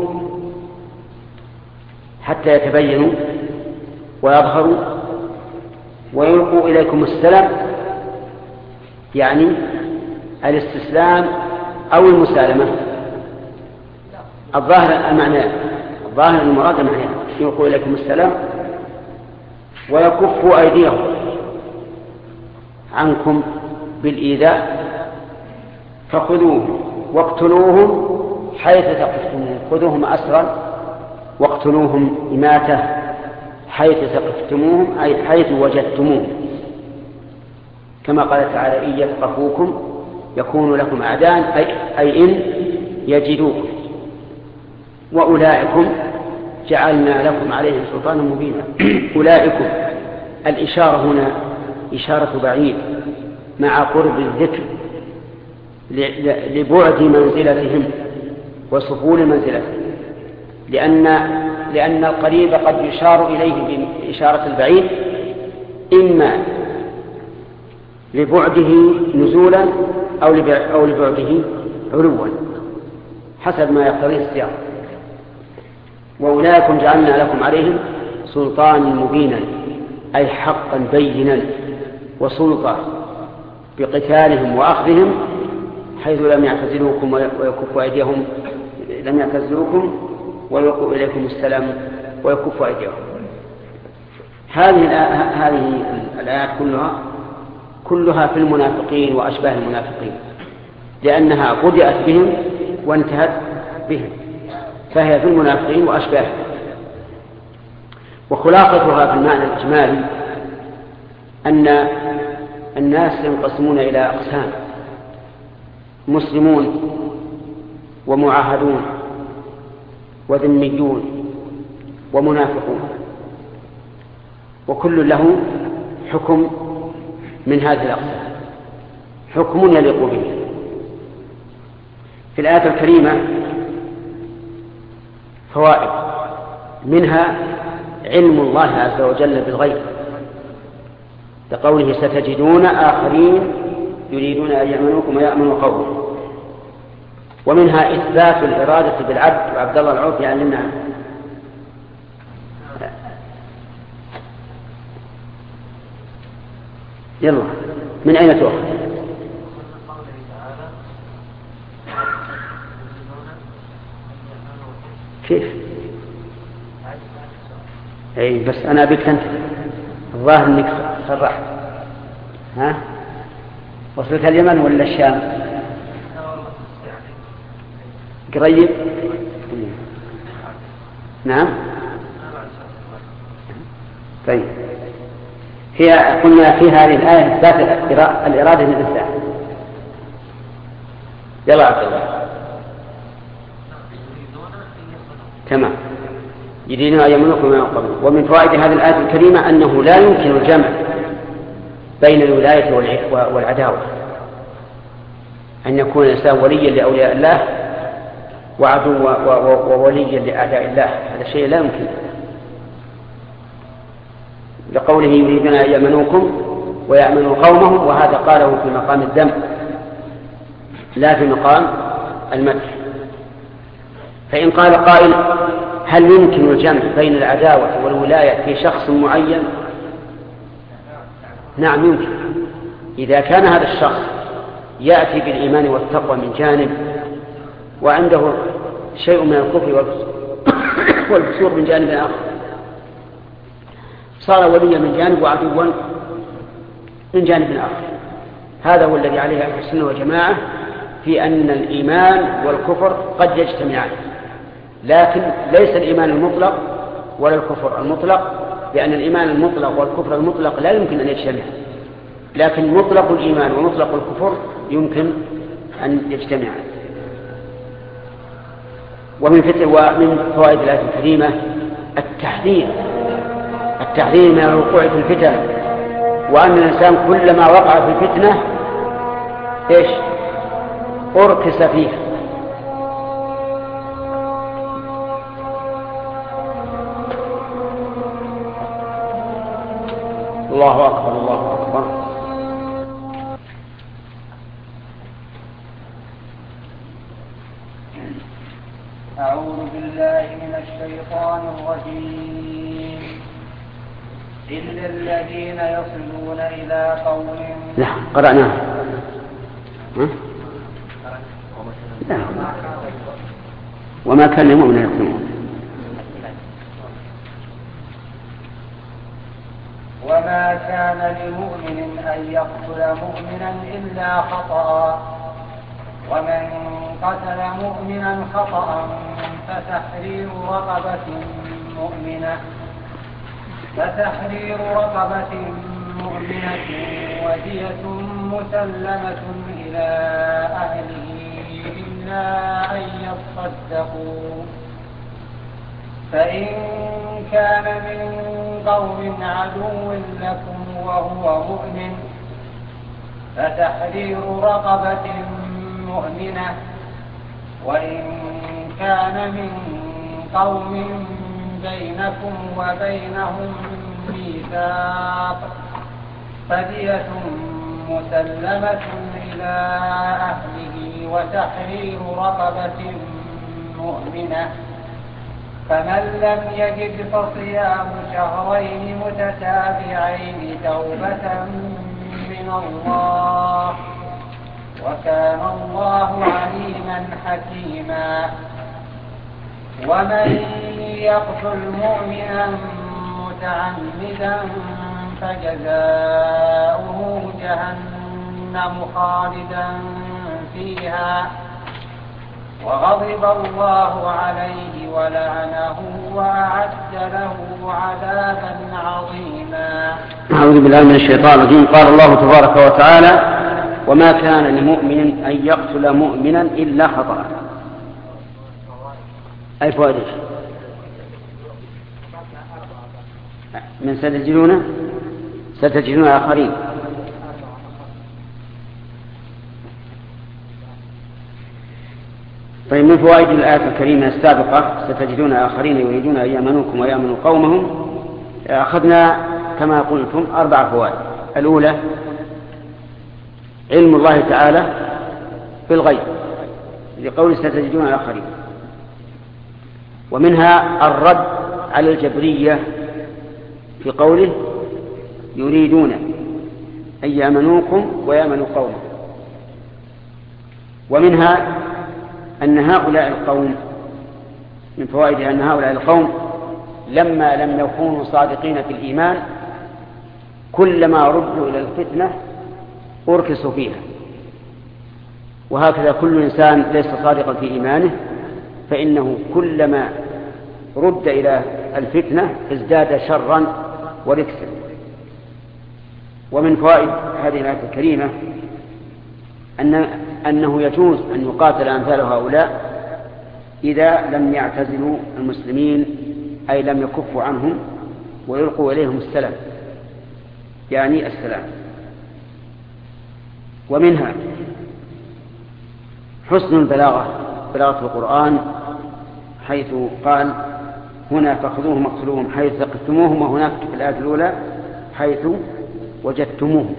حتى يتبينوا ويظهروا ويلقوا إليكم السلام، يعني الاستسلام أو المسالمة. الظاهر المعنى الظاهر المراد معناه يلقوا إليكم السلام ويكفوا أيديهم عنكم بالإيذاء فخذوهم واقتلوهم حيث ثقفتموهم. خذوهم أسرا واقتلوهم إماتة حيث ثقفتموهم، أي حيث وجدتموهم، كما قال تعالى إن يثقفوكم يكونوا لكم أعداء، أي, أي إن يجدوكم. وأولئكم جعلنا لكم عليهم سلطانا مبينا. أولئكم الإشارة هنا إشارة بعيد مع قرب الذكر لبعد منزلتهم وسفول منزلتهم، لأن لأن القريب قد يشار إليه بإشارة البعيد إما لبعده نزولا أو لبعده علوا حسب ما يقتضيه السياق. وأولئكم جعلنا لكم عليهم سلطانا مبينا، أي حقا بينا وسلطة بقتالهم وأخذهم حيث لم يعتزلوكم ويكفوا أيديهم، لم يعتزلوكم ويلقوا إليكم السلام ويكفوا أيديهم. هذه هذه الآيات كلها كلها في المنافقين وأشباه المنافقين، لأنها بدأت بهم وانتهت بهم، فهي في المنافقين وأشباههم. وخلاصتها في المعنى الإجمالي أن الناس ينقسمون إلى أقسام: مسلمون ومعاهدون وذميون ومنافقون، وكل له حكم من هذه الأقسام، حكم يليق به. في الآية الكريمة فوائد، منها علم الله عز وجل بالغيب لقوله ستجدون آخرين يريدون أن يأمنوكم ويأمنوا قومهم. ومنها إثبات الإرادة بالعبد، وعبد الله العوفي يعلمنا عنه. يلا من أين تؤخذ؟ كيف؟ أي بس أنا أبيك تنتهي، الظاهر أنك صرحت. ها؟ وصلت اليمن ولا الشام؟ قريب؟ نعم. طيب، هي قلنا في هذه الآية إثبات الإرادة للإنسان. يلا عبد الله. تمام. يريدون أن يملكوا ما يقبلون. ومن فوائد هذه الآية الكريمة أنه لا يمكن الجمع بين الولاية والعداوة، أن يكون الإنسان وليا لأولياء الله وعدو ووليا لأعداء الله، هذا شيء لا يمكن. لقوله يريدون أن يأمنوكم ويأمنوا قومهم، وهذا قاله في مقام الذم لا في مقام المدح. فإن قال قائل هل يمكن الجمع بين العداوة والولاية في شخص معين؟ نعم يمكن، إذا كان هذا الشخص يأتي بالإيمان والتقوى من جانب وعنده شيء من الكفر والفسوق من جانب آخر، صار وليا من جانب وعدوا من جانب آخر. هذا هو الذي عليه أهل السنة والجماعة في أن الإيمان والكفر قد يجتمعان، لكن ليس الإيمان المطلق ولا الكفر المطلق، لأن الإيمان المطلق والكفر المطلق لا يمكن أن يجتمع، لكن مطلق الإيمان ومطلق الكفر يمكن أن يجتمعان. ومن فتن ومن فوائد الآية الكريمة التحذير التحذير من الوقوع في الفتن، وأن الإنسان كلما وقع في الفتنة إيش أركس فيه. الله أكبر الله أكبر. أعوذ بالله من الشيطان الرجيم. إلا الذين يصلون إلى قوم. لا قرأناه. لا. وما كان لمؤمن يقتلون. وما كان لمؤمن أن يقتل مؤمنا إلا خطأ، ومن قتل مؤمنا خطأ فتحرير رقبة مؤمنة فتحرير رقبة مؤمنة ودية مسلمة إلى أهله إلا أن يصدقوا. فإن كان من قوم عدو لكم وهو مؤمن فتحرير رقبة مؤمنة، وإن كان من قوم بينكم وبينهم ميثاق فدية مسلمة إلى أهله وتحرير رقبة مؤمنة. فمن لم يجد فصيام شهرين متتابعين توبة من الله، وكان الله عليما حكيما. ومن يقتل مؤمنا متعمدا فجزاؤه جهنم خالدا فيها وغضب الله عليه ولعنه وأعد له عذابا عظيما. أعوذ بالله من الشيطان الرجيم. قال الله تبارك وتعالى: وما كان لمؤمن أن يقتل مؤمنا إلا خطأ. أي فوائد من ستجدون ستجدون آخرين. طيب، من فوائد الآية الكريمة السابقة ستجدون آخرين يريدون أن يأمنوكم ويأمنوا قومهم. أخذنا كما قلتم أربع فوائد. الأولى علم الله تعالى بالغيب لقول ستجدون آخرين، ومنها الرد على الجبرية في قوله يريدون أن يأمنوكم ويأمنوا قومكم. ومنها أن هؤلاء القوم، من فوائد أن هؤلاء القوم لما لم يكونوا صادقين في الإيمان كلما ردوا إلى الفتنة أركسوا فيها. وهكذا كل إنسان ليس صادقا في إيمانه فإنه كلما رد إلى الفتنة ازداد شرا وركسا. ومن فوائد هذه الآية الكريمة أن أنه يجوز أن يقاتل أمثال هؤلاء إذا لم يعتزلوا المسلمين، أي لم يكفوا عنهم ويلقوا إليهم السلام، يعني السلام. ومنها حسن البلاغة، بلاغة القرآن، حيث قال هنا فخذوهم واقتلوهم حيث ثقفتموهم، وهناك في الآية الأولى حيث وجدتموهم.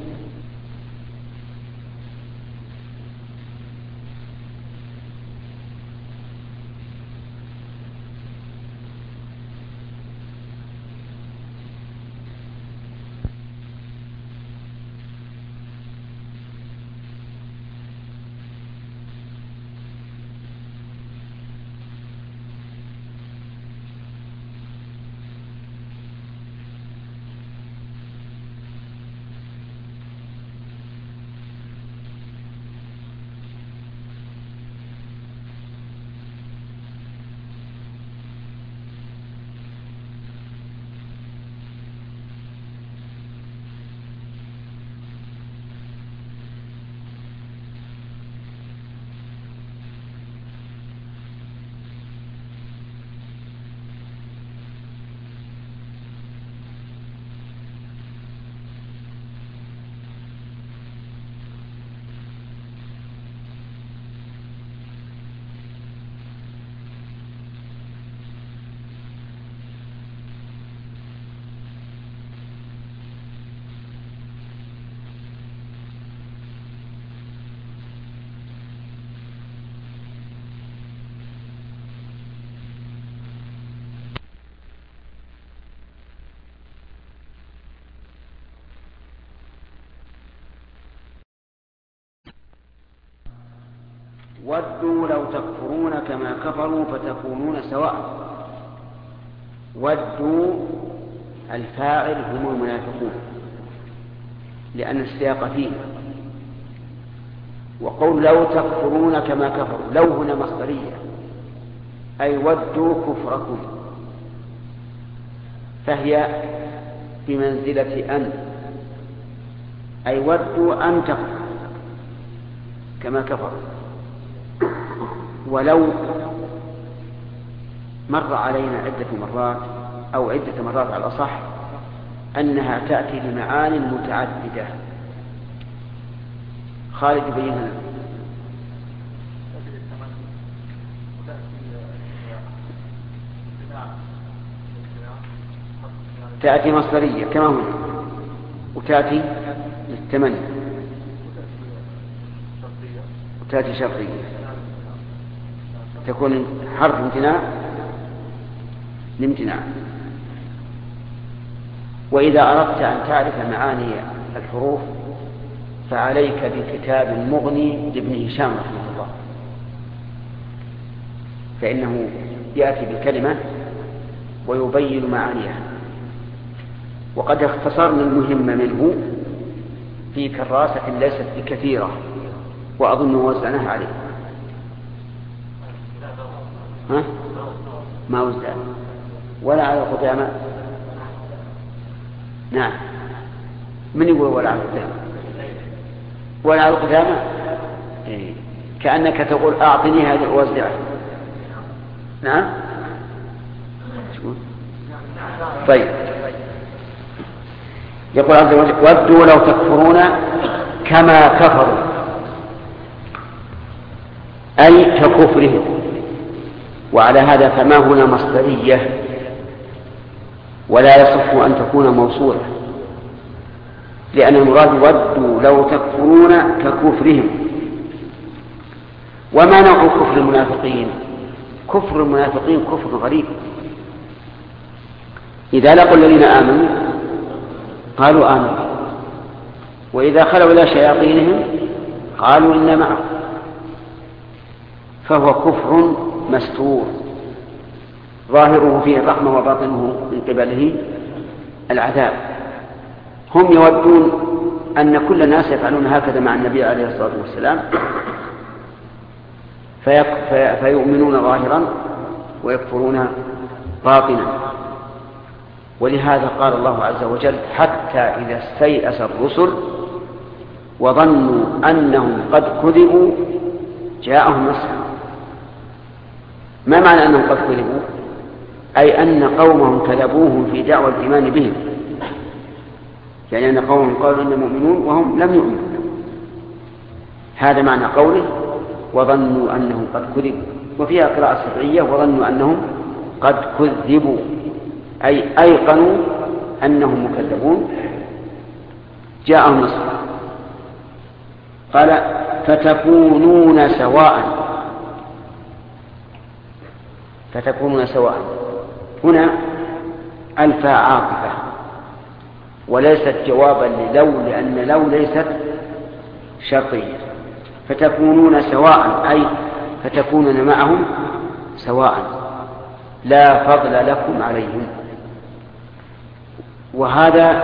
ودوا لو تكفرون كما كفروا فتكونون سواء. ودوا الفاعل هم المنافقون لأن السياق فيه. وقول لو تكفرون كما كفروا، لو هنا مصدرية، أي ودوا كفركم، فهي بمنزلة أن، أي ودوا أن تكفروا كما كفروا. ولو مر علينا عدة مرات أو عدة مرات على الأصح أنها تأتي بمعاني متعددة. خالد يبينها. تأتي مصدرية كما هنا، وتأتي للتمني، وتأتي شرطية، تكون حرف امتناع لامتناع. وإذا أردت أن تعرف معاني الحروف فعليك بكتاب مغني لابن هشام رحمه الله، فإنه يأتي بالكلمة ويبين معانيها. وقد اختصرنا المهم منه في كراسة ليست بكثيرة، وأظن وزعناها عليه. ها؟ ما وزع ولا على القدامى. نعم، من يقول ولا على القدامى؟ ولا على القدامى؟ إيه. كأنك تقول أعطني هذه الوزعة. نعم. طيب، يقول عز وجل ودوا لو تكفرون كما كفروا، أي ككفرهم. وعلى هذا فما هنا مصدرية ولا يصح أن تكون موصولة، لأن المراد ودوا لو تكفرون ككفرهم. وما نوع كفر المنافقين؟ كفر المنافقين كفر غريب. إذا لقوا الذين آمنوا قالوا آمنوا، وإذا خلوا إلى شياطينهم قالوا إنا معكم، فهو كفر مستور ظاهره فيه الرحمة وباطنه من قبله العذاب. هم يودون أن كل الناس يفعلون هكذا مع النبي عليه الصلاة والسلام، فيؤمنون ظاهرا ويكفرون باطنا. ولهذا قال الله عز وجل: حتى إذا استيأس الرسل وظنوا أنهم قد كذبوا جاءهم نصرنا. ما معنى أنهم قد كذبوا؟ أي أن قومهم كذبوهم في دعوى الإيمان بهم، يعني أن قومهم قالوا إنهم مؤمنون وهم لم يؤمنوا. هذا معنى قوله وظنوا أنهم قد كذبوا. وفيها قراءة سبعية: وظنوا أنهم قد كذبوا، أي أيقنوا أنهم مكذبون جاءهم نصر. قال: فتكونون سواء. فتكونون سواء هنا الفاء عاطفة وليست جوابا للو، لأن لو ليست شرطية. فتكونون سواء أي فتكونون معهم سواء لا فضل لكم عليهم. وهذا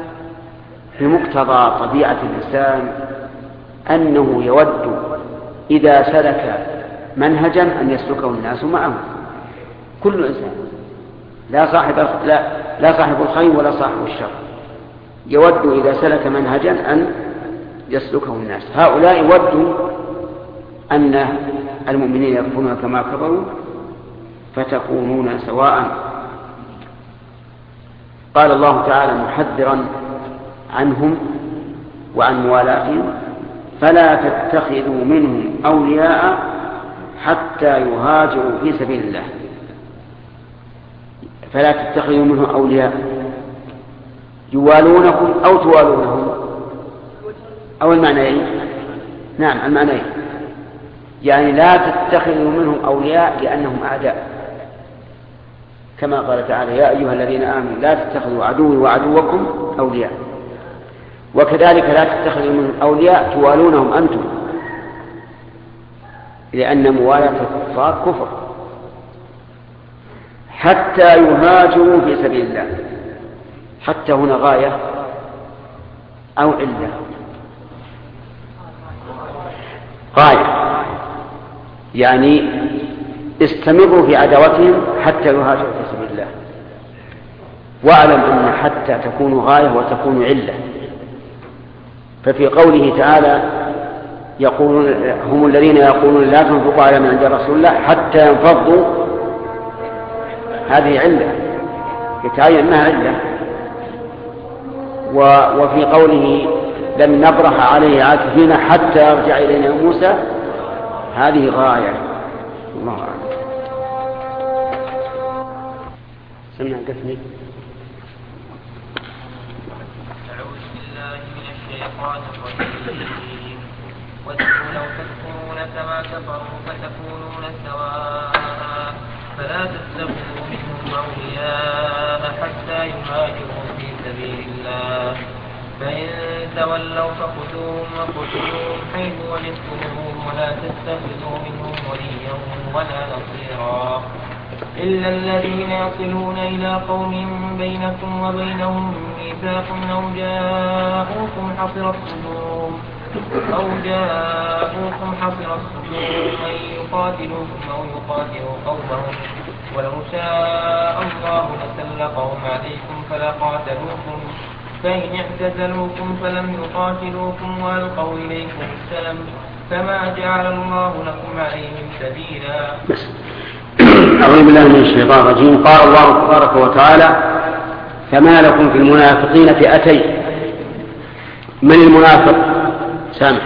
بمقتضى طبيعة الإنسان أنه يود إذا سلك منهجا أن يسلكه الناس معه. كل إنسان، لا صاحب لا, لا صاحب الخير ولا صاحب الشر، يود إذا سلك منهجا أن يسلكه الناس. هؤلاء ودوا أن المؤمنين يكفرون كما كفروا فتكونون سواء. قال الله تعالى محذرا عنهم وعن موالاتهم: فلا تتخذوا منهم أولياء حتى يهاجروا في سبيل الله. فلا تتخذوا منهم أولياء يوالونكم أو توالونهم، أو المعنيين. نعم المعنيين، يعني لا تتخذوا منهم أولياء لأنهم أعداء، كما قال تعالى: يا أيها الذين آمنوا لا تتخذوا عدوي وعدوكم أولياء. وكذلك لا تتخذوا منهم أولياء توالونهم أنتم، لأن موالاة الكفار كفر. حتى يهاجروا في سبيل الله. حتى هنا غاية أو علة؟ غاية، يعني استمروا في عداوتهم حتى يهاجروا في سبيل الله. واعلم أن حتى تكون غاية وتكون علة. ففي قوله تعالى: يقولون هم الذين يقولون لا تنفقوا على من عند رسول الله حتى ينفضوا، هذه علة يتعين أنها علة. وفي قوله: لن نبرح عليه عاكفين حتى يرجع إلينا موسى، هذه غاية. الله أعلم. سمع قسمي. أعوذ بالله من الشيطان الرجيم. واذكروا لو تكفرون كما كفروا فتكونون سواء فلا تتخذوا منهم أولياء حتى يهاجروا في سبيل الله، فإن تولوا فخذوهم وقتلوهم حيث وجدتموهم ولا تتخذوا منهم وليا ولا نصيرا إلا الذين يصلون إلى قوم بينكم وبينهم ميثاق أو جاءوكم حصرت صدورهم أو جاءوكم حصرت صدورهم أن يقاتلوكم أو يقاتلوا قومهم ولو شاء الله لسلطهم عليكم فلقاتلوكم فإن اعتزلوكم فلم يقاتلوكم وألقوا إليكم السلام فما جعل الله لكم عليهم سبيلا. أعوذ بالله من الشيطان الرجيم. قال الله تبارك وتعالى: فما لكم في المنافقين فئتين. من المنافق؟ سامح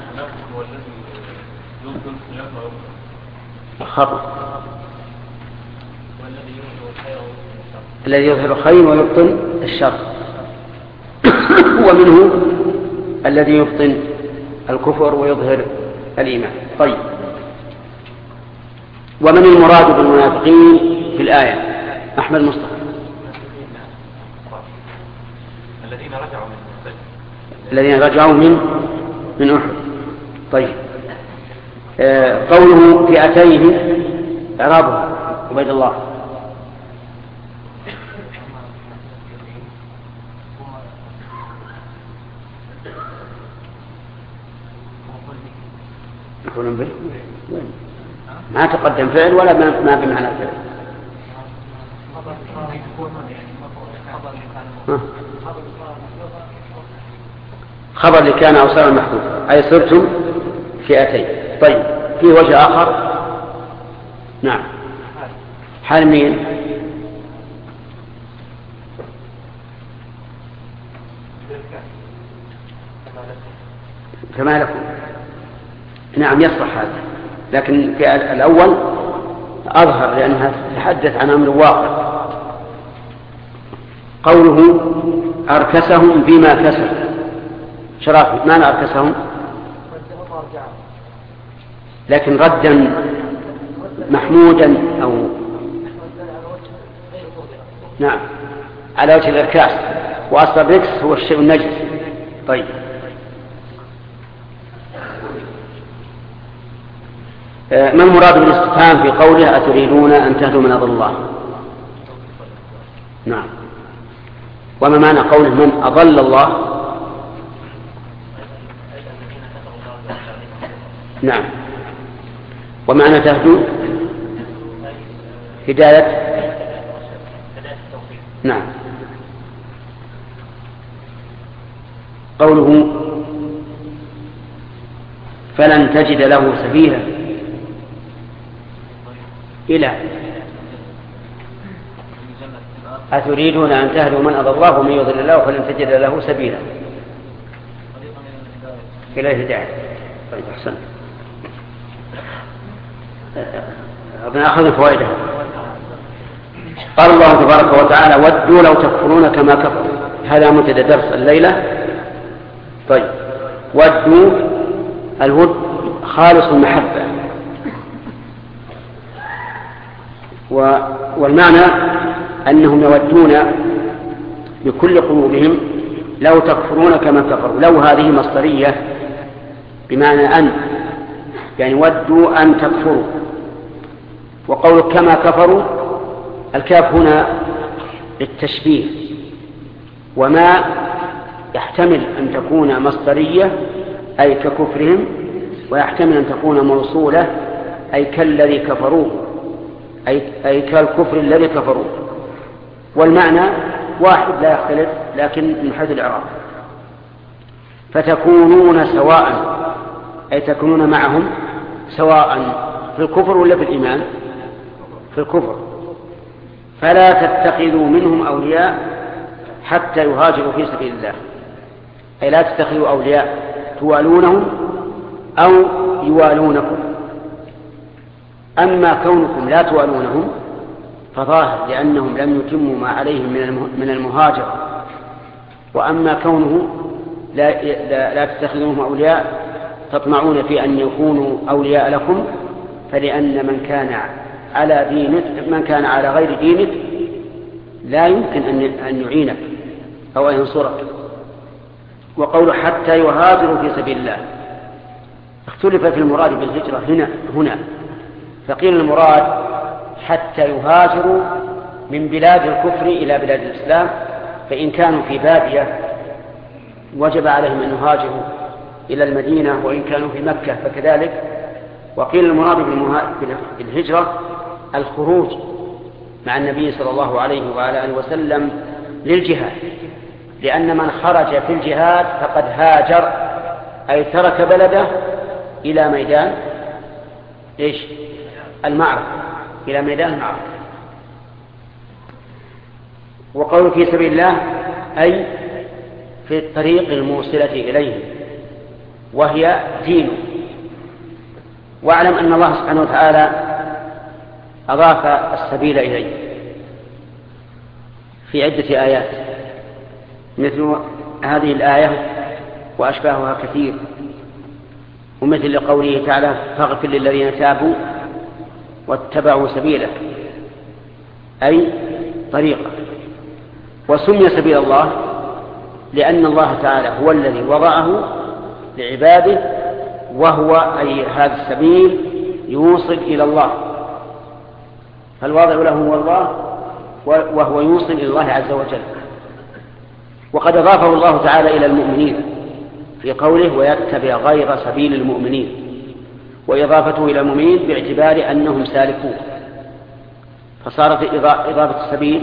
خطأ. الذي يظهر الخير ويبطن الشر، ومنه الذي يبطن الكفر ويظهر الإيمان. طيب، ومن المراد بالمنافقين في الآية؟ أحمد مصطفى. الذين رجعوا من السجن. الذين رجعوا من من أحد. طيب آه قوله فئتين إعرابه عبيد الله. يقولون به ما تقدم فعل ولا ما بمعنى الفعل. خبر لكان أو صار المحذوف أي صرتم فئتين. طيب في وجه آخر. نعم حال مين؟ كما لكم. نعم يصلح هذا، لكن في الأول أظهر لأنها تتحدث عن أمر واقع. قوله أركسهم بما كسب شرافي، معنى أركسهم لكن ردا محمودا أو نعم على وجه الإركاس، وأصل الركس هو الشيء النجس. طيب ما المراد بالاستفهام في قوله أتريدون أن تهدوا من أضل الله؟ نعم وما معنى قوله من أضل الله؟ نعم ومعنى تهدوا هداية. نعم قوله فلن تجد له سبيلا إلى أتريدون أن تهدوا من أضل الله ومن يضل الله فلن تجد له سبيلا إلى الهداية. طيب أحسن. أظن أخذ فوائدها. قال الله تبارك وتعالى ودوا لو تكفرون كما كفروا. هذا مبتدا درس الليلة. طيب ودوا الود خالص المحبة، والمعنى أنهم يودون بكل قلوبهم لو تكفرون كما كفروا. لو هذه مصدرية بمعنى أن، يعني ودوا أن تكفروا. وقول كما كفروا الكاف هنا للتشبيه، وما يحتمل أن تكون مصدرية أي ككفرهم، ويحتمل أن تكون موصولة أي كالذي كفروه أي, أي كالكفر الذي كفروه. والمعنى واحد لا يختلف لكن من حيث الإعراب. فتكونون سواء أي تكونون معهم سواء في الكفر ولا في الإيمان؟ في الكفر. فلا تتخذوا منهم أولياء حتى يهاجروا في سبيل الله، أي لا تتخذوا أولياء توالونهم أو يوالونكم. أما كونكم لا توالونهم فظاهر لأنهم لم يتموا ما عليهم من المهاجرة. وأما كونه لا, لا, لا تتخذوهم أولياء تطمعون في أن يكونوا أولياء لكم، فلأن من كان على دينك من كان على غير دينك لا يمكن أن يعينك أو أن ينصرك. وقول حتى يهاجروا في سبيل الله اختلف في المراد بالهجرة هنا هنا فقيل المراد حتى يهاجروا من بلاد الكفر إلى بلاد الإسلام، فإن كانوا في بادية وجب عليهم أن يهاجروا إلى المدينة، وإن كانوا في مكة فكذلك. وقيل المراد بالهجرة الخروج مع النبي صلى الله عليه وعلى آله وسلم للجهاد، لأن من خرج في الجهاد فقد هاجر أي ترك بلده إلى ميدان إيش؟ المعركة، إلى ميدان المعركة. وقول في سبيل الله أي في الطريق الموصلة إليه وهي دينه. واعلم أن الله سبحانه وتعالى أضاف السبيل إليه في عدة آيات، مثل هذه الآية وأشباهها كثير، ومثل قوله تعالى فاغفر للذين تابوا واتبعوا سبيلك أي طريقة. وسمي سبيل الله لأن الله تعالى هو الذي وضعه لعباده، وهو أي هذا السبيل يوصل إلى الله، فالواضع له هو الله وهو يوصل إلى الله عز وجل. وقد أضافه الله تعالى إلى المؤمنين في قوله ويتبع غير سبيل المؤمنين، وإضافته إلى المؤمنين باعتبار أنهم سالكون، فصارت إضافة السبيل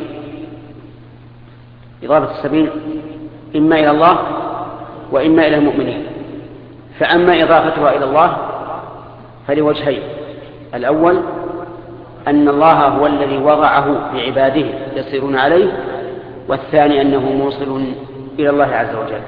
إضافة السبيل إما إلى الله وإما إلى المؤمنين. فأما إضافتها إلى الله فلوجهين: الأول أن الله هو الذي وضعه لعباده يسيرون عليه، والثاني أنه موصل إلى الله عز وجل.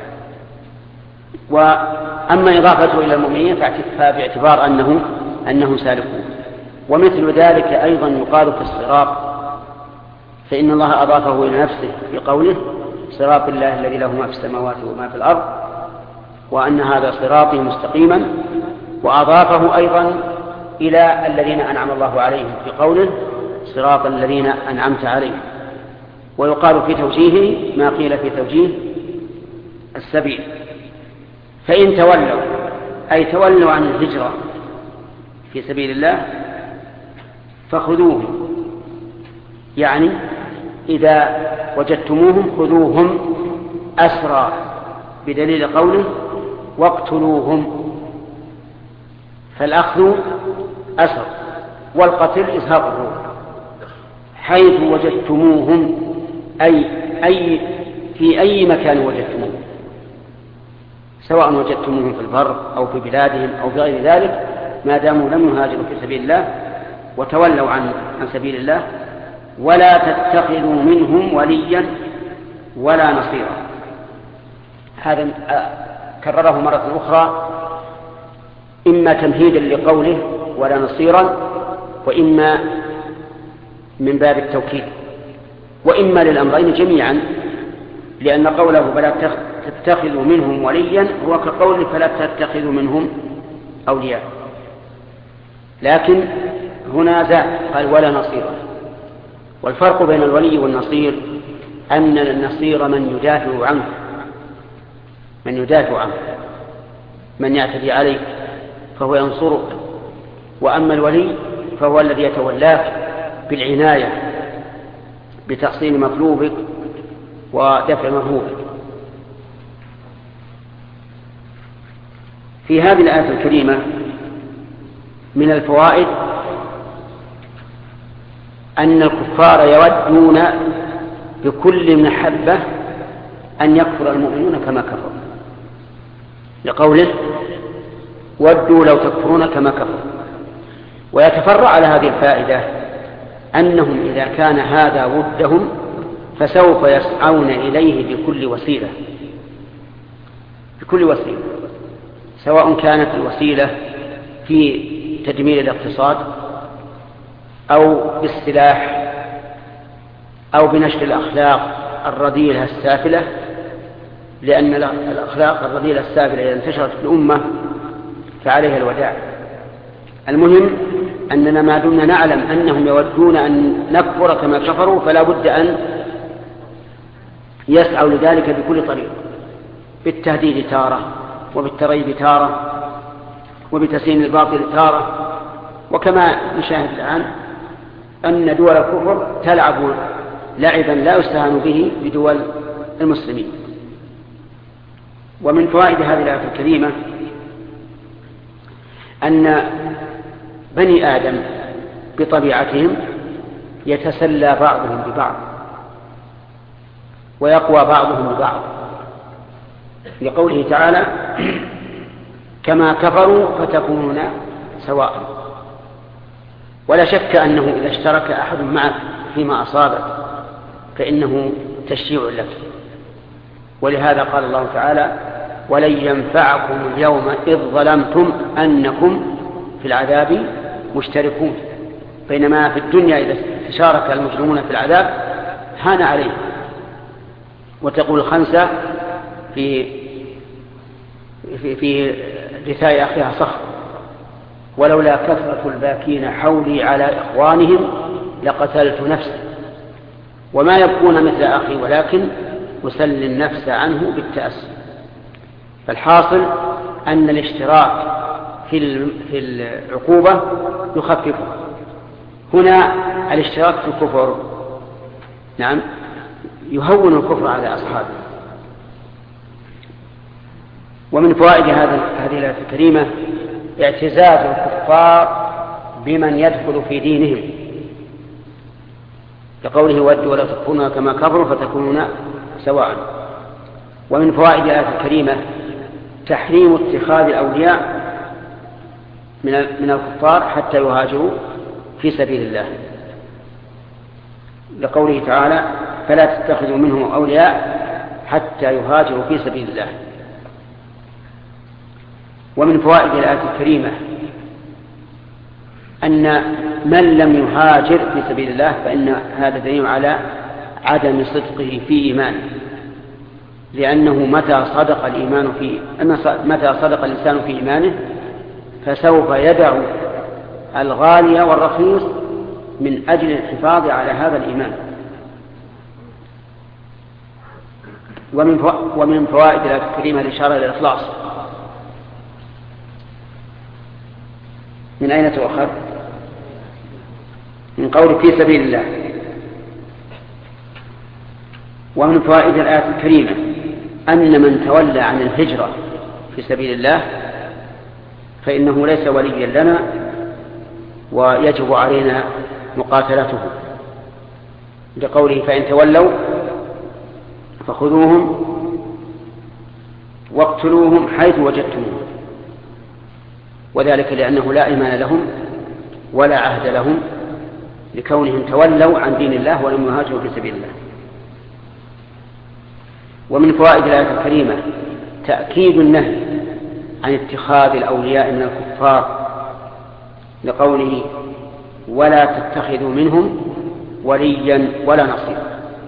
وأما إضافته إلى المؤمنين فباعتبار أنه أنهم سالكون. ومثل ذلك أيضا يقال في الصراط، فإن الله أضافه إلى نفسه في قوله صراط الله الذي له ما في السماوات وما في الأرض، وأن هذا صراطي مستقيما. وأضافه أيضا إلى الذين أنعم الله عليهم في قوله صراط الذين أنعمت عليهم. ويقال في توجيهه ما قيل في توجيه السبيل. فإن تولوا أي تولوا عن الهجرة في سبيل الله فخذوهم، يعني إذا وجدتموهم خذوهم أسرى، بدليل قوله واقتلوهم، فالأخذ أسر والقتل إزهاق الروح. حيث وجدتموهم أي, أي في أي مكان وجدتموهم، سواء وجدتموهم في البر أو في بلادهم أو في غير ذلك، ما داموا لم يهاجروا في سبيل الله وتولوا عن, عن سبيل الله، ولا تتخذوا منهم وليا ولا نصيرا. هذا كرره مرة أخرى، إما تمهيدا لقوله ولا نصيرا، وإما من باب التوكيد، وإما للأمرين جميعا، لأن قوله فلا تتخذوا منهم وليا هو كقوله فلا تتخذوا منهم أولياء، لكن هنا زاد قال ولا نصيرا. والفرق بين الولي والنصير أن النصير من يدافع عنه، من يدافع عنه من يعتدي عليك فهو ينصرك، وأما الولي فهو الذي يتولاك بالعناية بتحصيل مطلوبك ودفع مرهوبك. في هذه الآية الكريمة من الفوائد أن الكفار يودون بكل محبة أن يكفر المؤمنون كما كفروا، لقوله ودوا لو تكفرون كما كفروا. ويتفرع على هذه الفائدة أنهم إذا كان هذا ودهم فسوف يسعون إليه بكل وسيلة، بكل وسيلة، سواء كانت الوسيلة في تدمير الاقتصاد أو بالسلاح أو بنشر الأخلاق الرذيلة السافلة، لأن الأخلاق الرذيلة السافلة إذا انتشرت في الأمة فعليها الوداع. المهم أننا ما دمنا نعلم أنهم يودون أن نكفر كما كفروا فلا بد أن يسعوا لذلك بكل طريق، بالتهديد تارة، وبالتريب تارة، وبتسيين الباطل تارة. وكما نشاهد الآن أن دول الكفر تلعب لعبا لا يستهان به بدول المسلمين. ومن فوائد هذه الآية الكريمة أن بني آدم بطبيعتهم يتسلى بعضهم ببعض ويقوى بعضهم ببعض، لقوله تعالى كما كفروا فتكونون سواء. ولا شك أنه إذا اشترك أحد معك فيما أصابك فإنه تشجيع لك. ولهذا قال الله تعالى ولن ينفعكم اليوم إذ ظلمتم أنكم في العذاب مشتركون، بينما في الدنيا إذا تشارك المجرمون في العذاب هان عليهم. وتقول الخنسة في في, في رثاء أخيها صخر ولولا كثرة الباكين حولي على إخوانهم لقتلت نفسي، وما يبكون مثل أخي ولكن يسلي النفس عنه بالتأسي. فالحاصل أن الاشتراك في العقوبة يخففه. هنا الاشتراك في الكفر نعم يهون الكفر على أصحابه. ومن فوائد هذه الآية الكريمة اعتزاز الكفار بمن يدخل في دينهم، لقوله ودوا ولا تكفرون كما كفروا فتكونون سواء. ومن فوائد الآية الكريمة تحريم اتخاذ الأولياء من الكفار حتى يهاجروا في سبيل الله، لقوله تعالى فلا تتخذوا منهم أولياء حتى يهاجروا في سبيل الله. ومن فوائد الآية الكريمة أن من لم يهاجر في سبيل الله فإن هذا دليل على عدم صدقه في إيمانه، لأنه متى صدق الإيمان في متى صدق الإنسان في إيمانه فسوف يدع الغالي والرخيص من أجل الحفاظ على هذا الإيمان. ومن فوائد الآية الكريمة الإشارة إلى الإخلاص. من أين تؤخذ؟ من قول في سبيل الله. ومن فوائد الآية الكريمة أن من تولى عن الهجرة في سبيل الله فإنه ليس وليا لنا ويجب علينا مقاتلته، لقوله فإن تولوا فخذوهم واقتلوهم حيث وجدتموهم، وذلك لأنه لا إيمان لهم ولا عهد لهم لكونهم تولوا عن دين الله ولم يهاجروا في سبيل الله. ومن فوائد الآية الكريمة تأكيد النهي عن اتخاذ الأولياء من الكفار، لقوله ولا تتخذوا منهم وليا ولا نصيرا.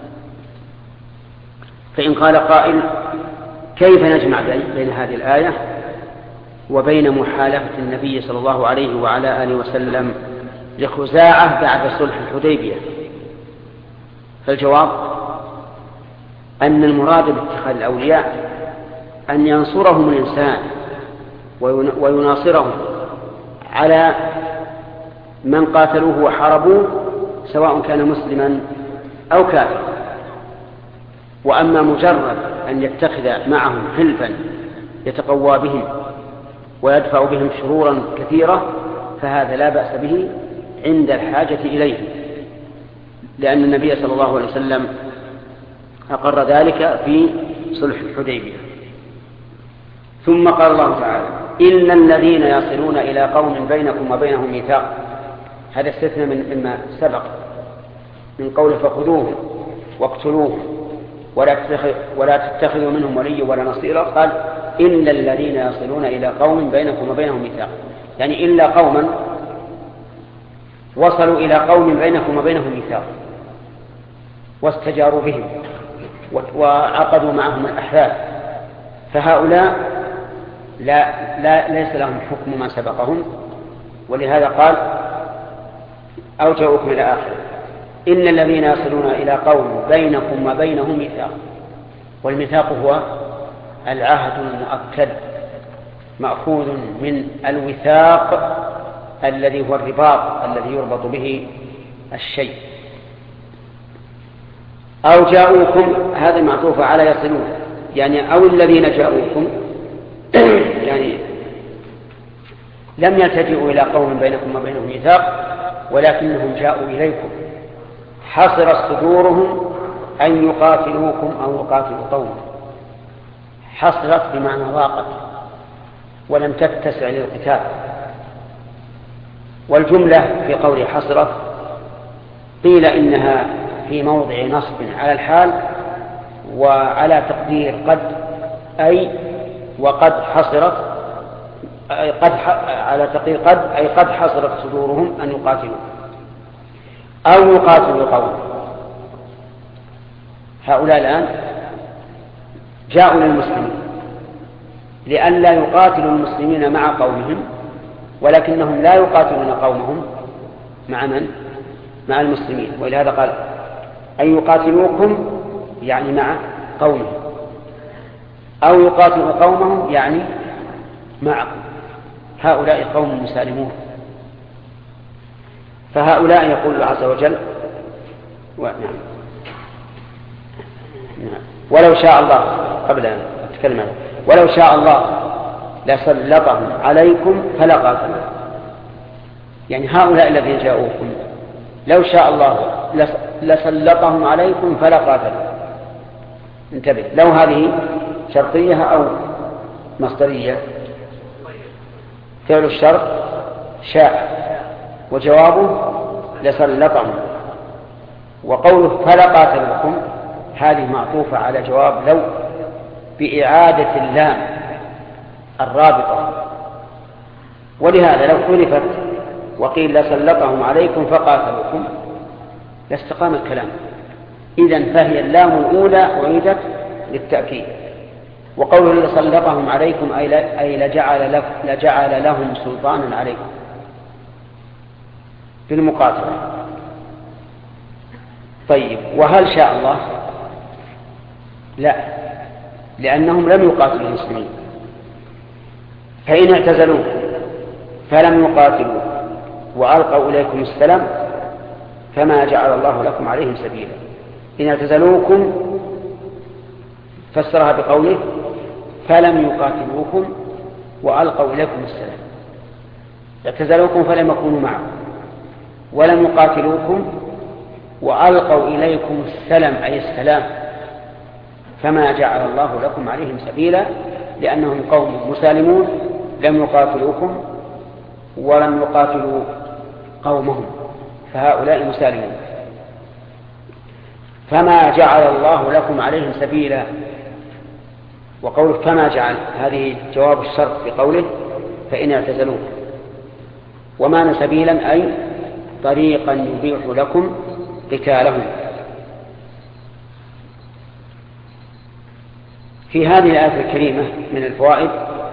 فإن قال قائل كيف نجمع بين هذه الآية وبين محالفة النبي صلى الله عليه وعلى آله وسلم لخزاعة بعد صلح الحديبية؟ فالجواب أن المراد باتخاذ الأولياء أن ينصرهم الإنسان ويناصرهم على من قاتلوه وحاربوه سواء كان مسلما أو كافرا. وأما مجرد أن يتخذ معهم حلفا يتقوى بهم ويدفع بهم شرورا كثيرة فهذا لا بأس به عند الحاجة إليه، لأن النبي صلى الله عليه وسلم أقر ذلك في صلح الحديبية. ثم قال الله تعالى إن الذين يصلون إلى قوم بينكم وبينهم ميثاق، هذا استثنى من مما سبق من قول فخذوهم واقتلوهم ولا تتخذوا منهم وليا ولا نصيرا، قال إلا الذين يصلون إلى قوم بينكم وبينهم ميثاق، يعني إلا قوما وصلوا إلى قوم بينكم وبينهم ميثاق واستجاروا بهم وعقدوا معهم الأحلال، فهؤلاء لا, لا ليس لهم حكم ما سبقهم. ولهذا قال أو جاءوكم إلى آخره إن الذين يصلون إلى قوم بينكم وبينهم ميثاق. والميثاق هو العهد المؤكد مأخوذ من الوثاق الذي هو الرباط الذي يربط به الشيء. أو جاءوكم هذا معطوف على يصلون، يعني أو الذين جاءوكم يعني لم يلتجئوا إلى قوم بينكم وبينهم ميثاق ولكنهم جاءوا إليكم، حصرت صدورهم أن يقاتلوكم أو يقاتلوا قوم. حصرت بمعنى ضاقت ولم تتسع للقتال. والجملة في قول حصرت قيل إنها في موضع نصب على الحال وعلى تقدير قد، أي وقد حصرت أي قد على تقدير قد أي قد حصرت صدورهم أن يقاتلوا أو يقاتلوا قوم. هؤلاء الآن جاءوا للمسلمين لئلا يقاتلوا المسلمين مع قومهم، ولكنهم لا يقاتلون قومهم مع من؟ مع المسلمين. ولهذا قال أن يقاتلوكم يعني مع قومه، أو يقاتل قومهم يعني معكم. هؤلاء قوم مسالمون. فهؤلاء يقول الله عز وجل و... نعم. نعم. ولو شاء الله، قبل أن أتكلم عنه، ولو شاء الله لسلطهم عليكم فلقاتلوا. يعني هؤلاء الذين جاءوكم لو شاء الله لسلطهم عليكم فلقاتلوا. انتبه، لو هذه شرطية أو مصدرية. فعل الشرط شاء، وجوابه لسلطهم. وقوله فلقاتلوكم هذه معطوفة على جواب لو بإعادة اللام الرابطة، ولهذا لو حذفت وقيل لسلطهم عليكم فقاتلوكم لاستقام الكلام. إذن فهي اللام الأولى أعيدت للتأكيد. وقوله لسلطهم عليكم أي لجعل, لجعل لهم سلطانا عليكم في المقاتلة. طيب، وهل شاء الله؟ لا، لأنهم لم يقاتلوا المسلمين. فإن اعتزلوكم فلم يقاتلوا وألقوا إليكم السلام فما جعل الله لكم عليهم سبيلا. إن اعتزلوكم فسرها بقوله فلم يقاتلوكم وألقوا إليكم السلام. اعتزلوكم فلم يكونوا معكم، ولم يقاتلوكم وألقوا إليكم السلام أي السلام، فما جعل الله لكم عليهم سبيلا، لأنهم قوم مسالمون لم يقاتلوكم ولم يقاتلوا قومهم، فهؤلاء مسالمون. فما جعل الله لكم عليهم سبيلا. وقوله فما جعل هذه جواب الشرط بقوله فإن اعتزلوكم. ومعنى سبيلا أي طريقا يبيح لكم قتالهم. في هذه الآية الكريمة من الفوائد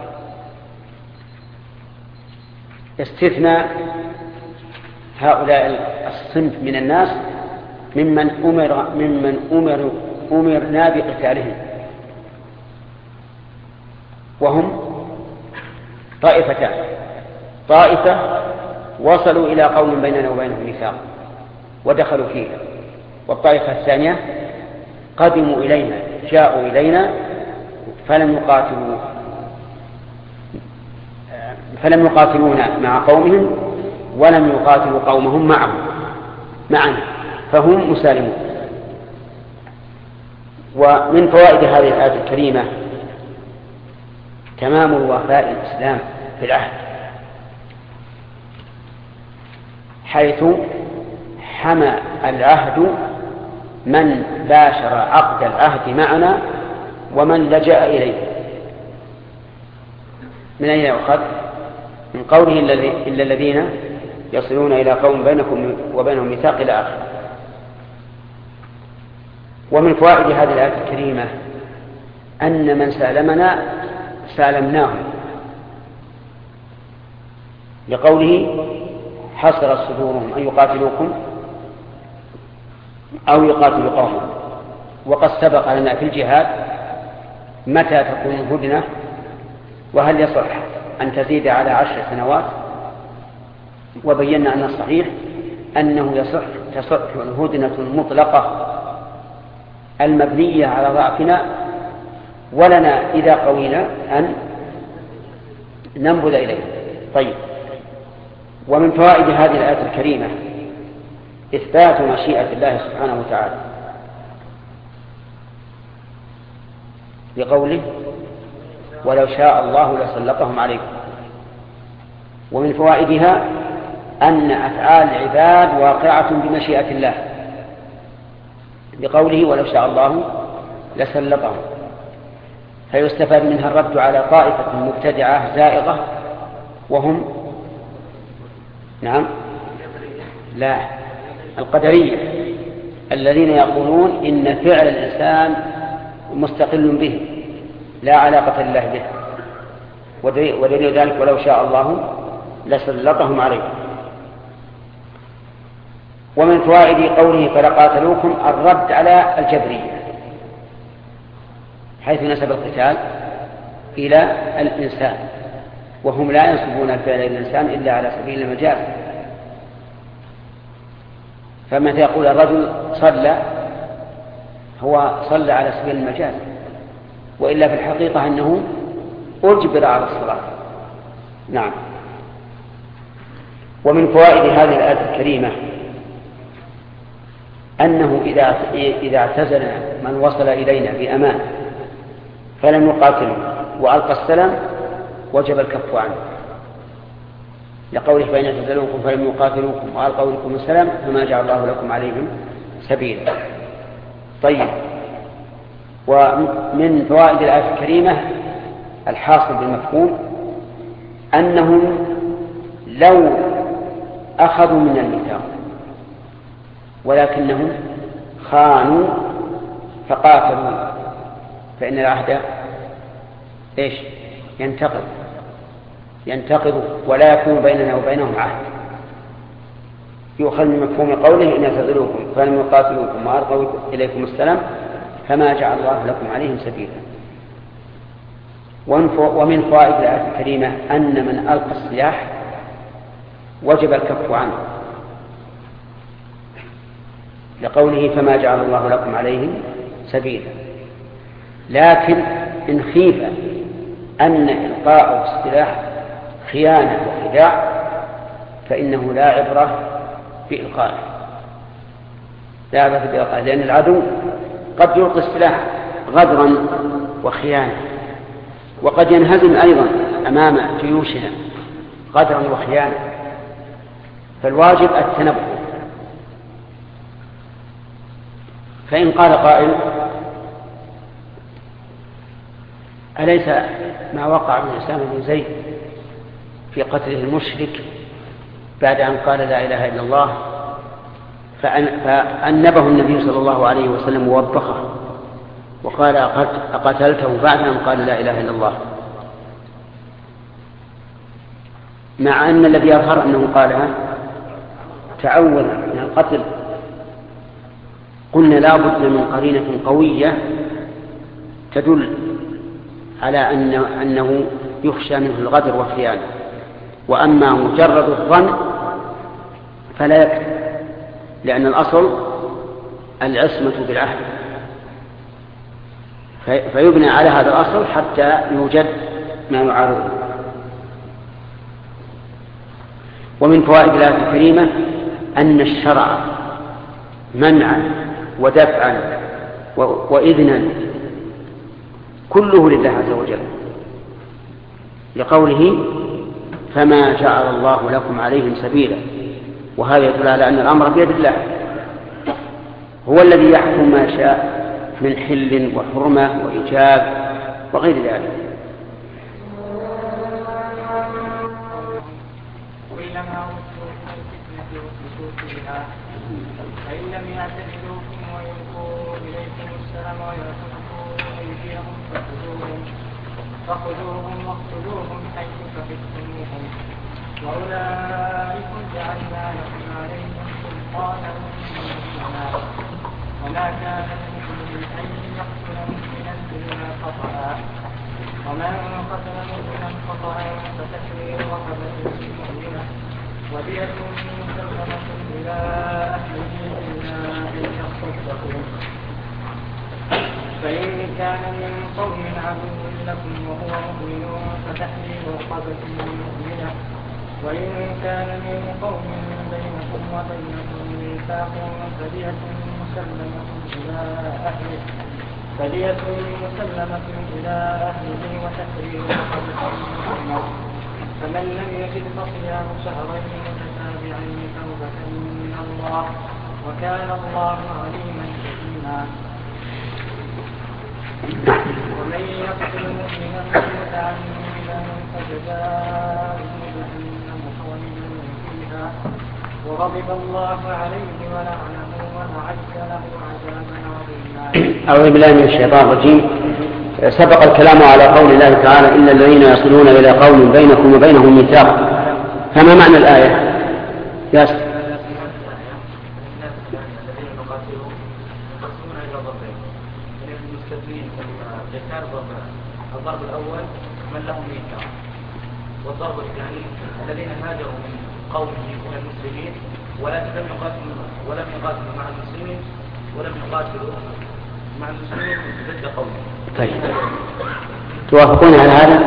استثناء هؤلاء الصنف من الناس ممن أمر ممن أمر أمرنا بقتالهم، وهم طائفتان. طائفة وصلوا إلى قوم بيننا وبينهم ميثاق ودخلوا فيه، والطائفة الثانية قدموا إلينا جاءوا إلينا فلم يقاتلوا فلم يقاتلونا مع قومهم ولم يقاتلوا قومهم معهم معنا، فهم مسالمون. ومن فوائد هذه الآية الكريمة تمام الوفاء الإسلام في العهد، حيث حمى العهد من باشر عقد العهد معنا ومن لجأ إليه. من أين يؤخذ؟ من قوله إلا الذين يصلون إلى قوم بينكم وبينهم ميثاق إلى آخره. ومن فوائد هذه الآية الكريمة أن من سالمنا سالمناه، لقوله حصرت صدورهم أن يقاتلوكم أو يقاتلوا قومهم. وقد سبق لنا في الجهاد متى تكون الهدنة وهل يصح أن تزيد على عشر سنوات، وبينا أن الصحيح أنه يصح تصح الهدنة المطلقة المبنية على ضعفنا، ولنا إذا قوينا أن ننبذ إليه. طيب، ومن فوائد هذه الآية الكريمة إثبات مشيئة الله سبحانه وتعالى بقوله ولو شاء الله لسلطهم عليكم. ومن فوائدها أن أفعال العباد واقعة بمشيئة الله بقوله ولو شاء الله لسلطهم، فيستفاد منها الرد على طائفة مبتدعة زائغة وهم نعم لا القدرية الذين يقولون إن فعل الإنسان مستقل به لا علاقة لله به، ودليل ذلك ولو شاء الله لسلطهم عليكم. ومن فوائد قوله فلقاتلوكم الرد على الجبرية حيث نسب القتال إلى الإنسان، وهم لا ينسبون الفعل إلى الإنسان إلا على سبيل المجاز. فمتى يقول الرجل صلى هو صلى على سبيل المجاز، وإلا في الحقيقة أنه أجبر على الصلاة. نعم. ومن فوائد هذه الآية الكريمة أنه إذا إذا اعتزل من وصل إلينا بأمان فلم يقاتله وألقى السلام وجب الكف عنه، لقوله فإن اعتزلوكم فلم يقاتلوكم وألقوا لكم السلام فما جعل الله لكم عليهم سبيلا. طيب، ومن فوائد الآية الكريمة الحاصل بالمفهوم أنهم لو أخذوا من الميثاق ولكنهم خانوا فقاتلوا فإن العهد إيش؟ ينتقض ينتقض ولا يكون بيننا وبينهم عهد. يؤخذ من مفهوم قوله إن اعتزلوكم فلم يقاتلوكم وألقوا إليكم السلام فما جعل الله لكم عليهم سبيلا. ومن فوائد الآية الكريمة أن من ألقى السلاح وجب الكف عنه، لقوله فما جعل الله لكم عليهم سبيلا. لكن إن خيف أن إلقاء السلاح خيانة وخداع فإنه لا عبرة بإلقائه، لا عبرة بإلقائه، لأن العدو قد يلقي السلاح غدرا وخيانة، وقد ينهزم أيضا أمام جيوشنا غدرا وخيانة، فالواجب التنبه. فإن قال قائل أليس ما وقع من أسامة بن زيد في قتله المشرك بعد أن قال لا إله إلا الله فأنبه النبي صلى الله عليه وسلم ووبخه وقال أقتلته بعد أن قال لا إله إلا الله، مع أن الذي يظهر أنه قالها تعوذ من القتل. قلنا لا بد من قرينة قوية تدل على أن أنه يخشى منه الغدر والخيانة، وأما مجرد الظن فلا يكفي، لأن الأصل العصمة بالعهد، فيبنى على هذا الأصل حتى يوجد ما يعارضه. ومن فوائد الآية الكريمة أن الشرع منعا ودفعا وإذنا كله لله عز وجل، لقوله فما جعل الله لكم عليهم سبيلا، وهذا يدل على أن الأمر بيد الله، هو الذي يحكم ما شاء من حل وحرمة وإيجاب وغير ذلك. فإن لم يعتزلوكم ويلقوا إليكم السلام ويأخذوا أيديهم فخذوهم فخذوهم واقتلوهم حيث ثقفتموهم وأولئكم جعلنا لكم عليهم سلطانا مبينا وما كان لمؤمن أن يقتل مؤمنا إلا خطأ ومن قتل مؤمنا خطأ فتحرير رقبة مؤمنة ودية مسلمة إلى أهله إلا أن يصدقوا. فإن كان من قوم عدو لكم وهو مؤمن فتحرير رقبة مؤمنة وإن كان من قوم بينكم وبينهم ميثاق فدية مسلمة إلى أهله فدية مسلمة إلى أهله وتحرير رقبة مؤمنة فمن لم يجد فصيام شهرين متتابعين توبة من الله وكان الله عليما حكيما. ومن يقتل مؤمنا متعمدا فجزاؤه جهنم خالدا فيها وغضب الله عليه ولعنه وأعد له عذابا عظيما. أعوذ بالله من الشيطان الرجيم. سبق الكلام على قول الله تعالى إلا الذين يصلون إلى قوم بينكم وبينهم ميثاق، فما معنى الآية؟ ياسر. لهم ميثاق والضرب يعني الذين هاجروا من قومه من المسلمين ولم يقاتلوا ولم يقاتلوا مع المسلمين ولم يقاتلوا مع المسلمين ضد قومه. طيب توافقون على هذا؟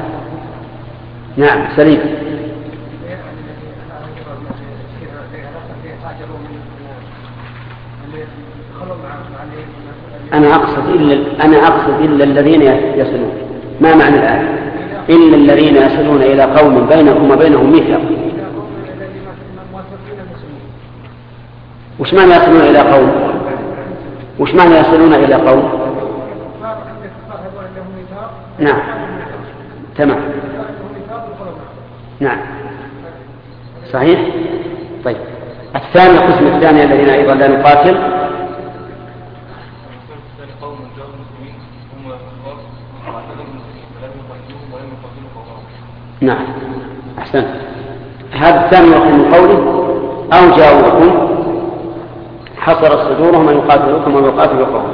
نعم سليم. أنا أقصد إلا أنا أقصد إلا الذين يصلون. ما معنى الآية؟ إلا الذين يصلون إلى قوم بينكم وبينهم ميثاق. وش معنى يصلون إلى قوم؟ وش معنى يصلون إلى قوم؟ نعم تمام نعم صحيح. طيب الثاني القسم الثاني الذين أيضا لا نقاتل نعم أحسن. هذا الثاني من قوله أو جاءوكم حصر صدورهم أن يقاتلوكم ويقاتلوا قوم.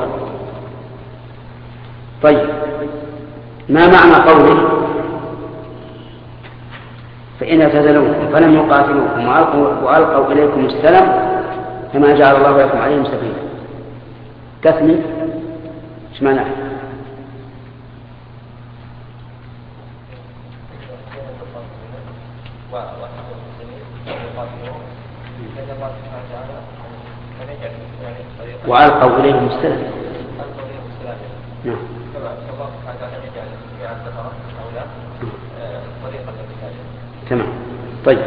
طيب ما معنى قوله فإن اعتزلوكم فلم يقاتلوكم وألقوا, وألقوا إليكم السلام فما جعل الله لكم عليهم سبيلا؟ كثني ايش معناه؟ وألقوا إليهم السلام. نعم. تمام. طيب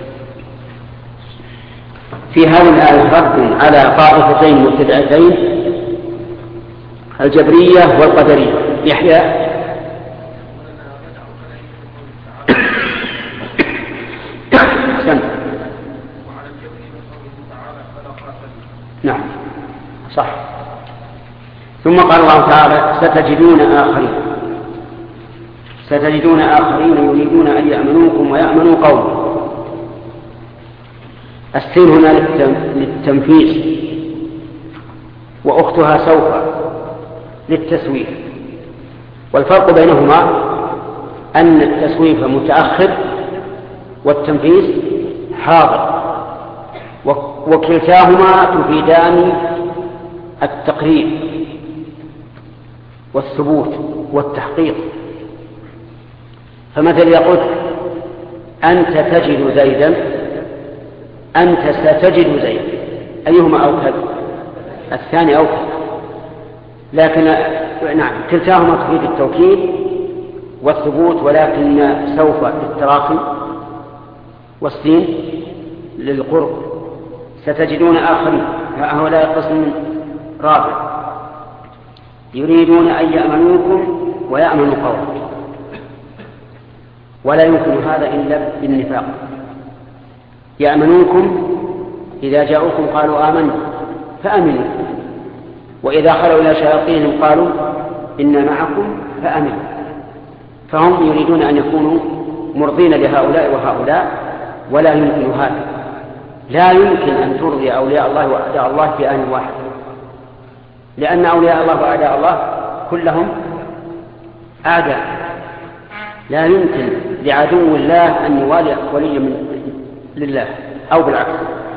في هذه الآية رد على طائفتين مبتدعتين الجبرية والقدرية. يحيى نعم صح. ثم قال الله تعالى ستجدون آخرين ستجدون آخرين يريدون أن يأمنوكم ويأمنوا قوم. السين هنا للتنفيس وأختها سوف للتسويف. والفرق بينهما أن التسويف متأخر والتنفيس حاضر، وكلتاهما تفيدان التقرير والثبوت والتحقيق. فمثل يقول أنت تجد زيدا، أنت ستجد زيدا، أيهما أوكد؟ الثاني أوكد. لكن نعم كلتاهما تفيد التوكيد والثبوت، ولكن سوف للتراخي والسين للقرب. ستجدون آخرين، هؤلاء قسم رابع يريدون أن يأمنوكم ويأمنوا قوم، ولا يمكن هذا إلا بالنفاق. يأمنوكم إذا جاءوكم قالوا آمنا فأمنوا، وإذا خلوا إلى شياطينهم قالوا إنا معكم فأمنوا. فهم يريدون أن يكونوا مرضين لهؤلاء وهؤلاء، ولا يمكن هذا. لا يمكن أن ترضي أولياء الله وأعداء الله في آن واحد، لأن أولياء الله وأعداء الله كلهم أعداء. لا يمكن لعدو الله أن يوالي ولي من لله أو بالعكس.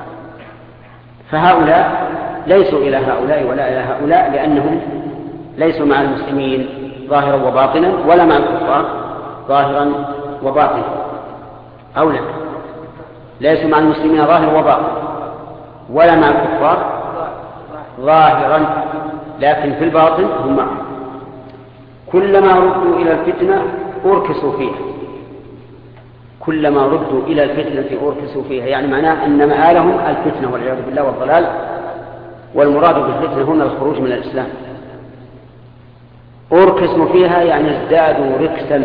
فهؤلاء ليسوا إلى هؤلاء ولا إلى هؤلاء، لأنهم ليسوا مع المسلمين ظاهرا وباطنا، ولا مع الكفار ظاهرا وباطنا. أو لا، ليسوا مع المسلمين ظاهرا وباطنا، ولا مع الكفار ظاهرا، لكن في الباطن هم معهم. كلما ردوا إلى الفتنة أركسوا فيها، كلما ردوا إلى الفتنة أركسوا فيها، يعني معناه أن مآلهم الفتنة والعياذ بالله والضلال، والمراد بالفتنة هنا الخروج من الإسلام. أركسوا فيها يعني ازدادوا ركسا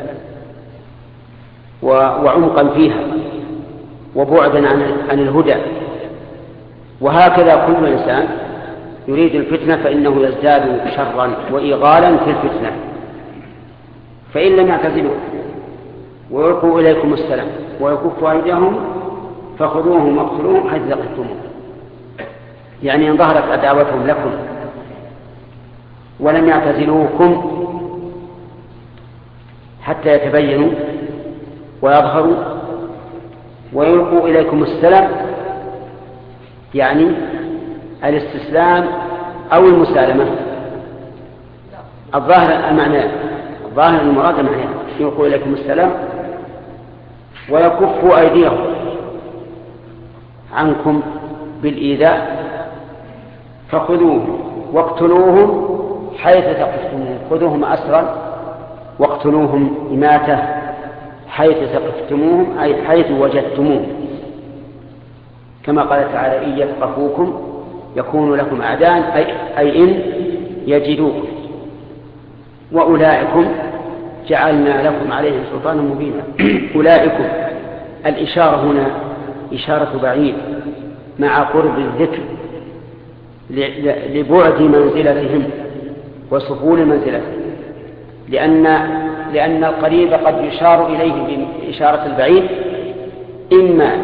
وعمقا فيها وبعدا عن الهدى. وهكذا كل إنسان يريد الفتنة فإنه يزداد شرا وإيغالا في الفتنة. فإن لم يعتزلوا ويلقوا إليكم السلام ويكفوا أيديهم فخذوهم واقتلوهم حيث ثقفتموهم، يعني إن ظهرت عداوتهم لكم ولم يعتزلوكم، حتى يتبينوا ويظهروا ويلقوا إليكم السلام، يعني الاستسلام أو المسالمة. الظاهر المعنى الظاهر المراد معنى يلقوا إليكم السلام ويكفوا أيديهم عنكم بالإيذاء فخذوهم واقتلوهم حيث ثقفتموهم. خذوهم أسرا واقتلوهم إماتة حيث ثقفتموهم أي حيث وجدتموهم، كما قال تعالى إن يثقفوكم يكونوا لكم أعداء أي, أي إن يجدوكم، وأولئكم جعلنا لكم عليهم سلطانا مبينا. أولئكم الإشارة هنا إشارة بعيد مع قرب الذكر لبعد منزلتهم وسفول منزلتهم، لأن لأن القريب قد يشار إليه بإشارة البعيد إما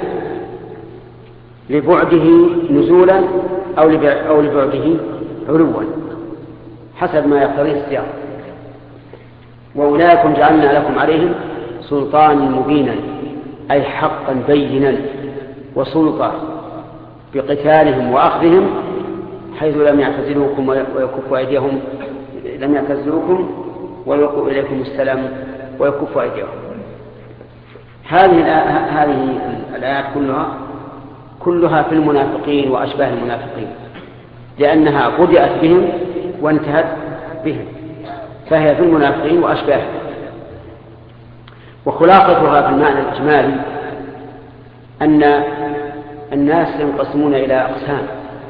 لبعده نزولا أو لبعده علوا حسب ما يقتضيه السياق. وأولئكم جعلنا لكم عليهم سلطانا مبينا أي حقا بينا وسلطة بقتالهم وأخذهم حيث لم يعتزلوكم ويكفوا أيديهم لم يعتزلوكم ويلقوا إليكم السلام ويكفوا أيديهم. هذه هذه الآيات كلها كلها في المنافقين وأشباه المنافقين، لأنها بدأت بهم وانتهت بهم، فهي في المنافقين وأشباه. وخلاصتها في المعنى الإجمالي أن الناس ينقسمون إلى أقسام: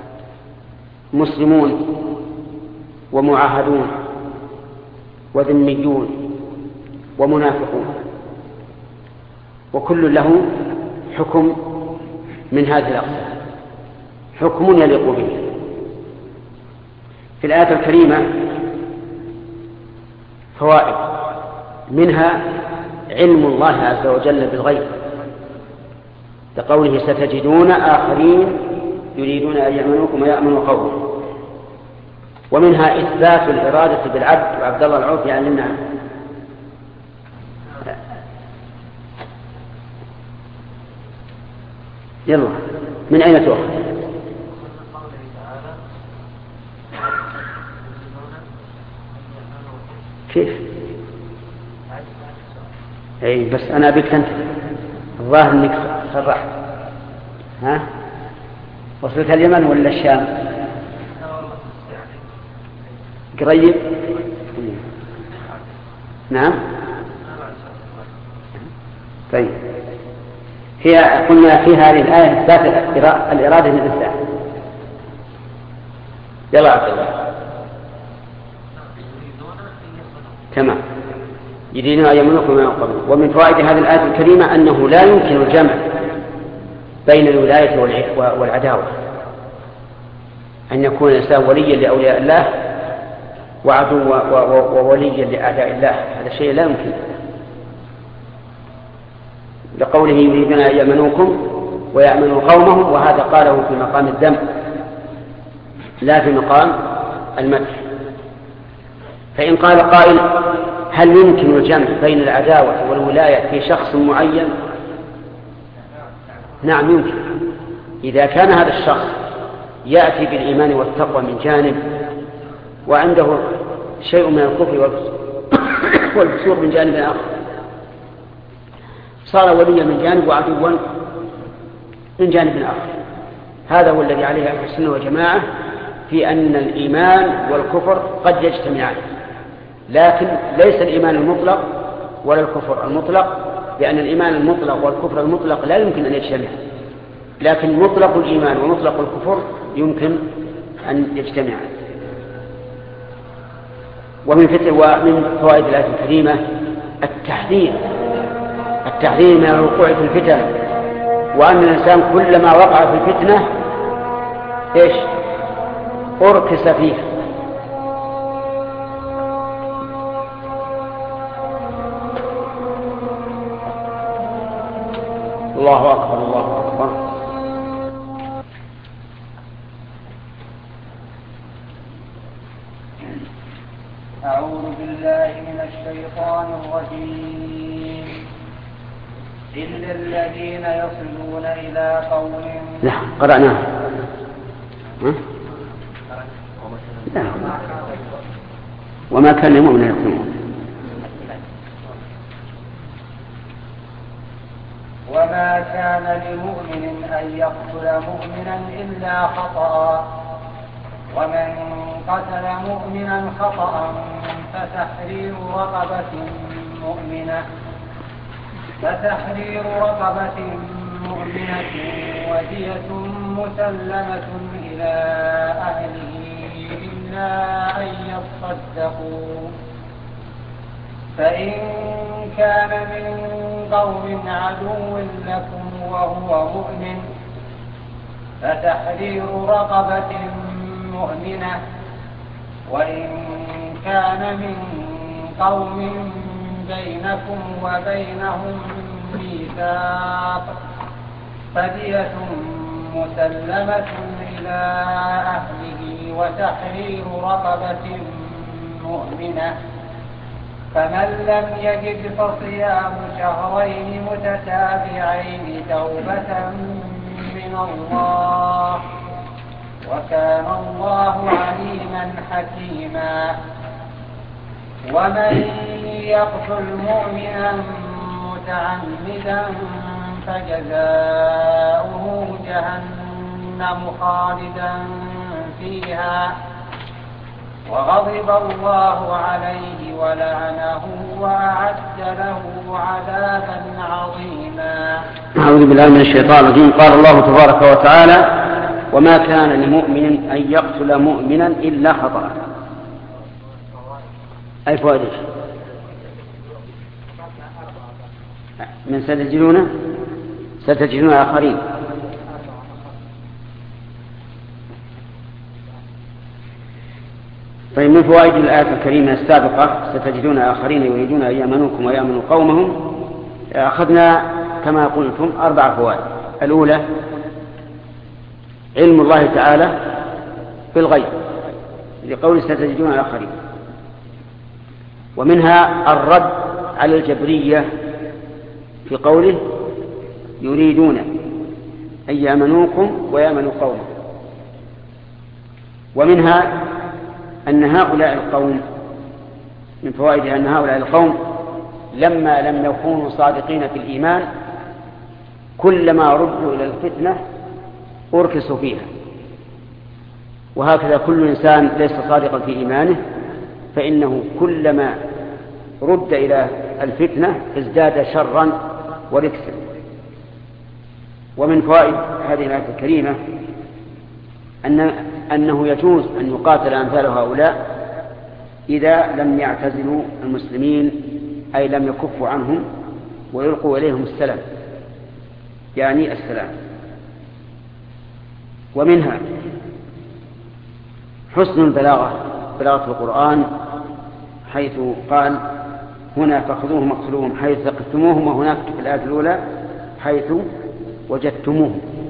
مسلمون ومعاهدون وذميون ومنافقون، وكل له حكم من هذه الأقسام، حكم يليق به. في الآية الكريمة فوائد، منها علم الله عز وجل بالغيب لقوله ستجدون آخرين يريدون أن يأمنوكم ويأمنوا قومهم، ومنها إثبات الإرادة بالعبد. وعبد الله العوف يعلمنا عنه. يلا من أين تؤخذ؟ كيف؟ أي بس أنا أبيك تنتهي، الظاهر أنك صرحت. ها؟ وصلت اليمن ولا الشام؟ قريب؟ نعم. طيب، هي قلنا في هذه الآية إثبات الإرادة للإنسان. يلا عبد الله. تمام. يريدون أن يمنعكم من قبل. ومن فوائد هذه الآية الكريمة أنه لا يمكن الجمع بين الولاية والعداوة، أن يكون الإنسان وليا لأولياء الله وعدو ووليا لأعداء الله، هذا شيء لا يمكن. لقوله يريدون أن يأمنوكم ويأمنوا قومهم، وهذا قاله في مقام الذم لا في مقام المدح. فإن قال قائل هل يمكن الجمع بين العداوة والولاية في شخص معين؟ نعم يمكن، إذا كان هذا الشخص يأتي بالإيمان والتقوى من جانب وعنده شيء من الكفر والفسوق من جانب آخر، صار وليا من جانب وعدوا من جانب آخر. هذا هو الذي عليه أهل السنة والجماعة في أن الإيمان والكفر قد يجتمعان، لكن ليس الإيمان المطلق ولا الكفر المطلق، لأن الإيمان المطلق والكفر المطلق لا يمكن أن يجتمع، لكن مطلق الإيمان ومطلق الكفر يمكن أن يجتمعان. ومن ومن فوائد الآية الكريمة التحذير التحذير من الوقوع في الفتن، وأن الإنسان كلما وقع في الفتنة إيش؟ أركس فيه. الله أكبر الله أكبر. أعوذ بالله من الشيطان الرجيم. الرجيم إلا الذين يصلون إلى قوم. لا قرأناه. لا. وما كان لمؤمن يقتل وما كان لمؤمن أن يقتل مؤمنا إلا خطأ ومن قتل مؤمنا خطأ فتحرير رقبة مؤمنة فتحرير رقبة مؤمنة ودية مسلمة إلى أهله إلا أن يصدقوا فإن كان من قوم عدو لكم وهو مؤمن فتحرير رقبة مؤمنة وإن كان من قوم بينكم وبينهم ميثاق فدية مسلمة إلى أهله وتحرير رقبة مؤمنة فمن لم يجد فصيام شهرين متتابعين توبة من الله وكان الله عليما حكيما ومن يقتل مؤمنا متعمدا فجزاؤه جهنم خالدا فيها وغضب الله عليه ولعنه وأعد له عذابا عظيما. أعوذ بالله من الشيطان الرجيم. قال الله تبارك وتعالى وما كان لمؤمن أن يقتل مؤمنا إلا خطأ. أي فوائد من ستجدون ستجدون آخرين. طيب من فوائد الآية الكريمة السابقة ستجدون آخرين يريدون أن يأمنوكم ويأمنوا قومهم. أخذنا كما قلتم أربع فوائد. الأولى علم الله تعالى بالغيب لقول ستجدون آخرين، ومنها الرد على الجبرية في قوله يريدون أن يأمنوكم ويأمنوا قومهم، ومنها أن هؤلاء القوم من فوائدها أن هؤلاء القوم لما لم يكونوا صادقين في الإيمان كلما ردوا إلى الفتنة أركسوا فيها، وهكذا كل إنسان ليس صادقا في إيمانه فإنه كلما رد إلى الفتنة ازداد شرا وركسا. ومن فوائد هذه الآية الكريمة أن أنه يجوز أن يقاتل أمثال هؤلاء إذا لم يعتزلوا المسلمين أي لم يكفوا عنهم ويلقوا إليهم السلام، يعني السلام. ومنها حسن البلاغة بلاغة القرآن حيث قال هنا فخذوهم واقتلوهم حيث ثقفتموهم، وهناك في الآية الأولى حيث وجدتموهم.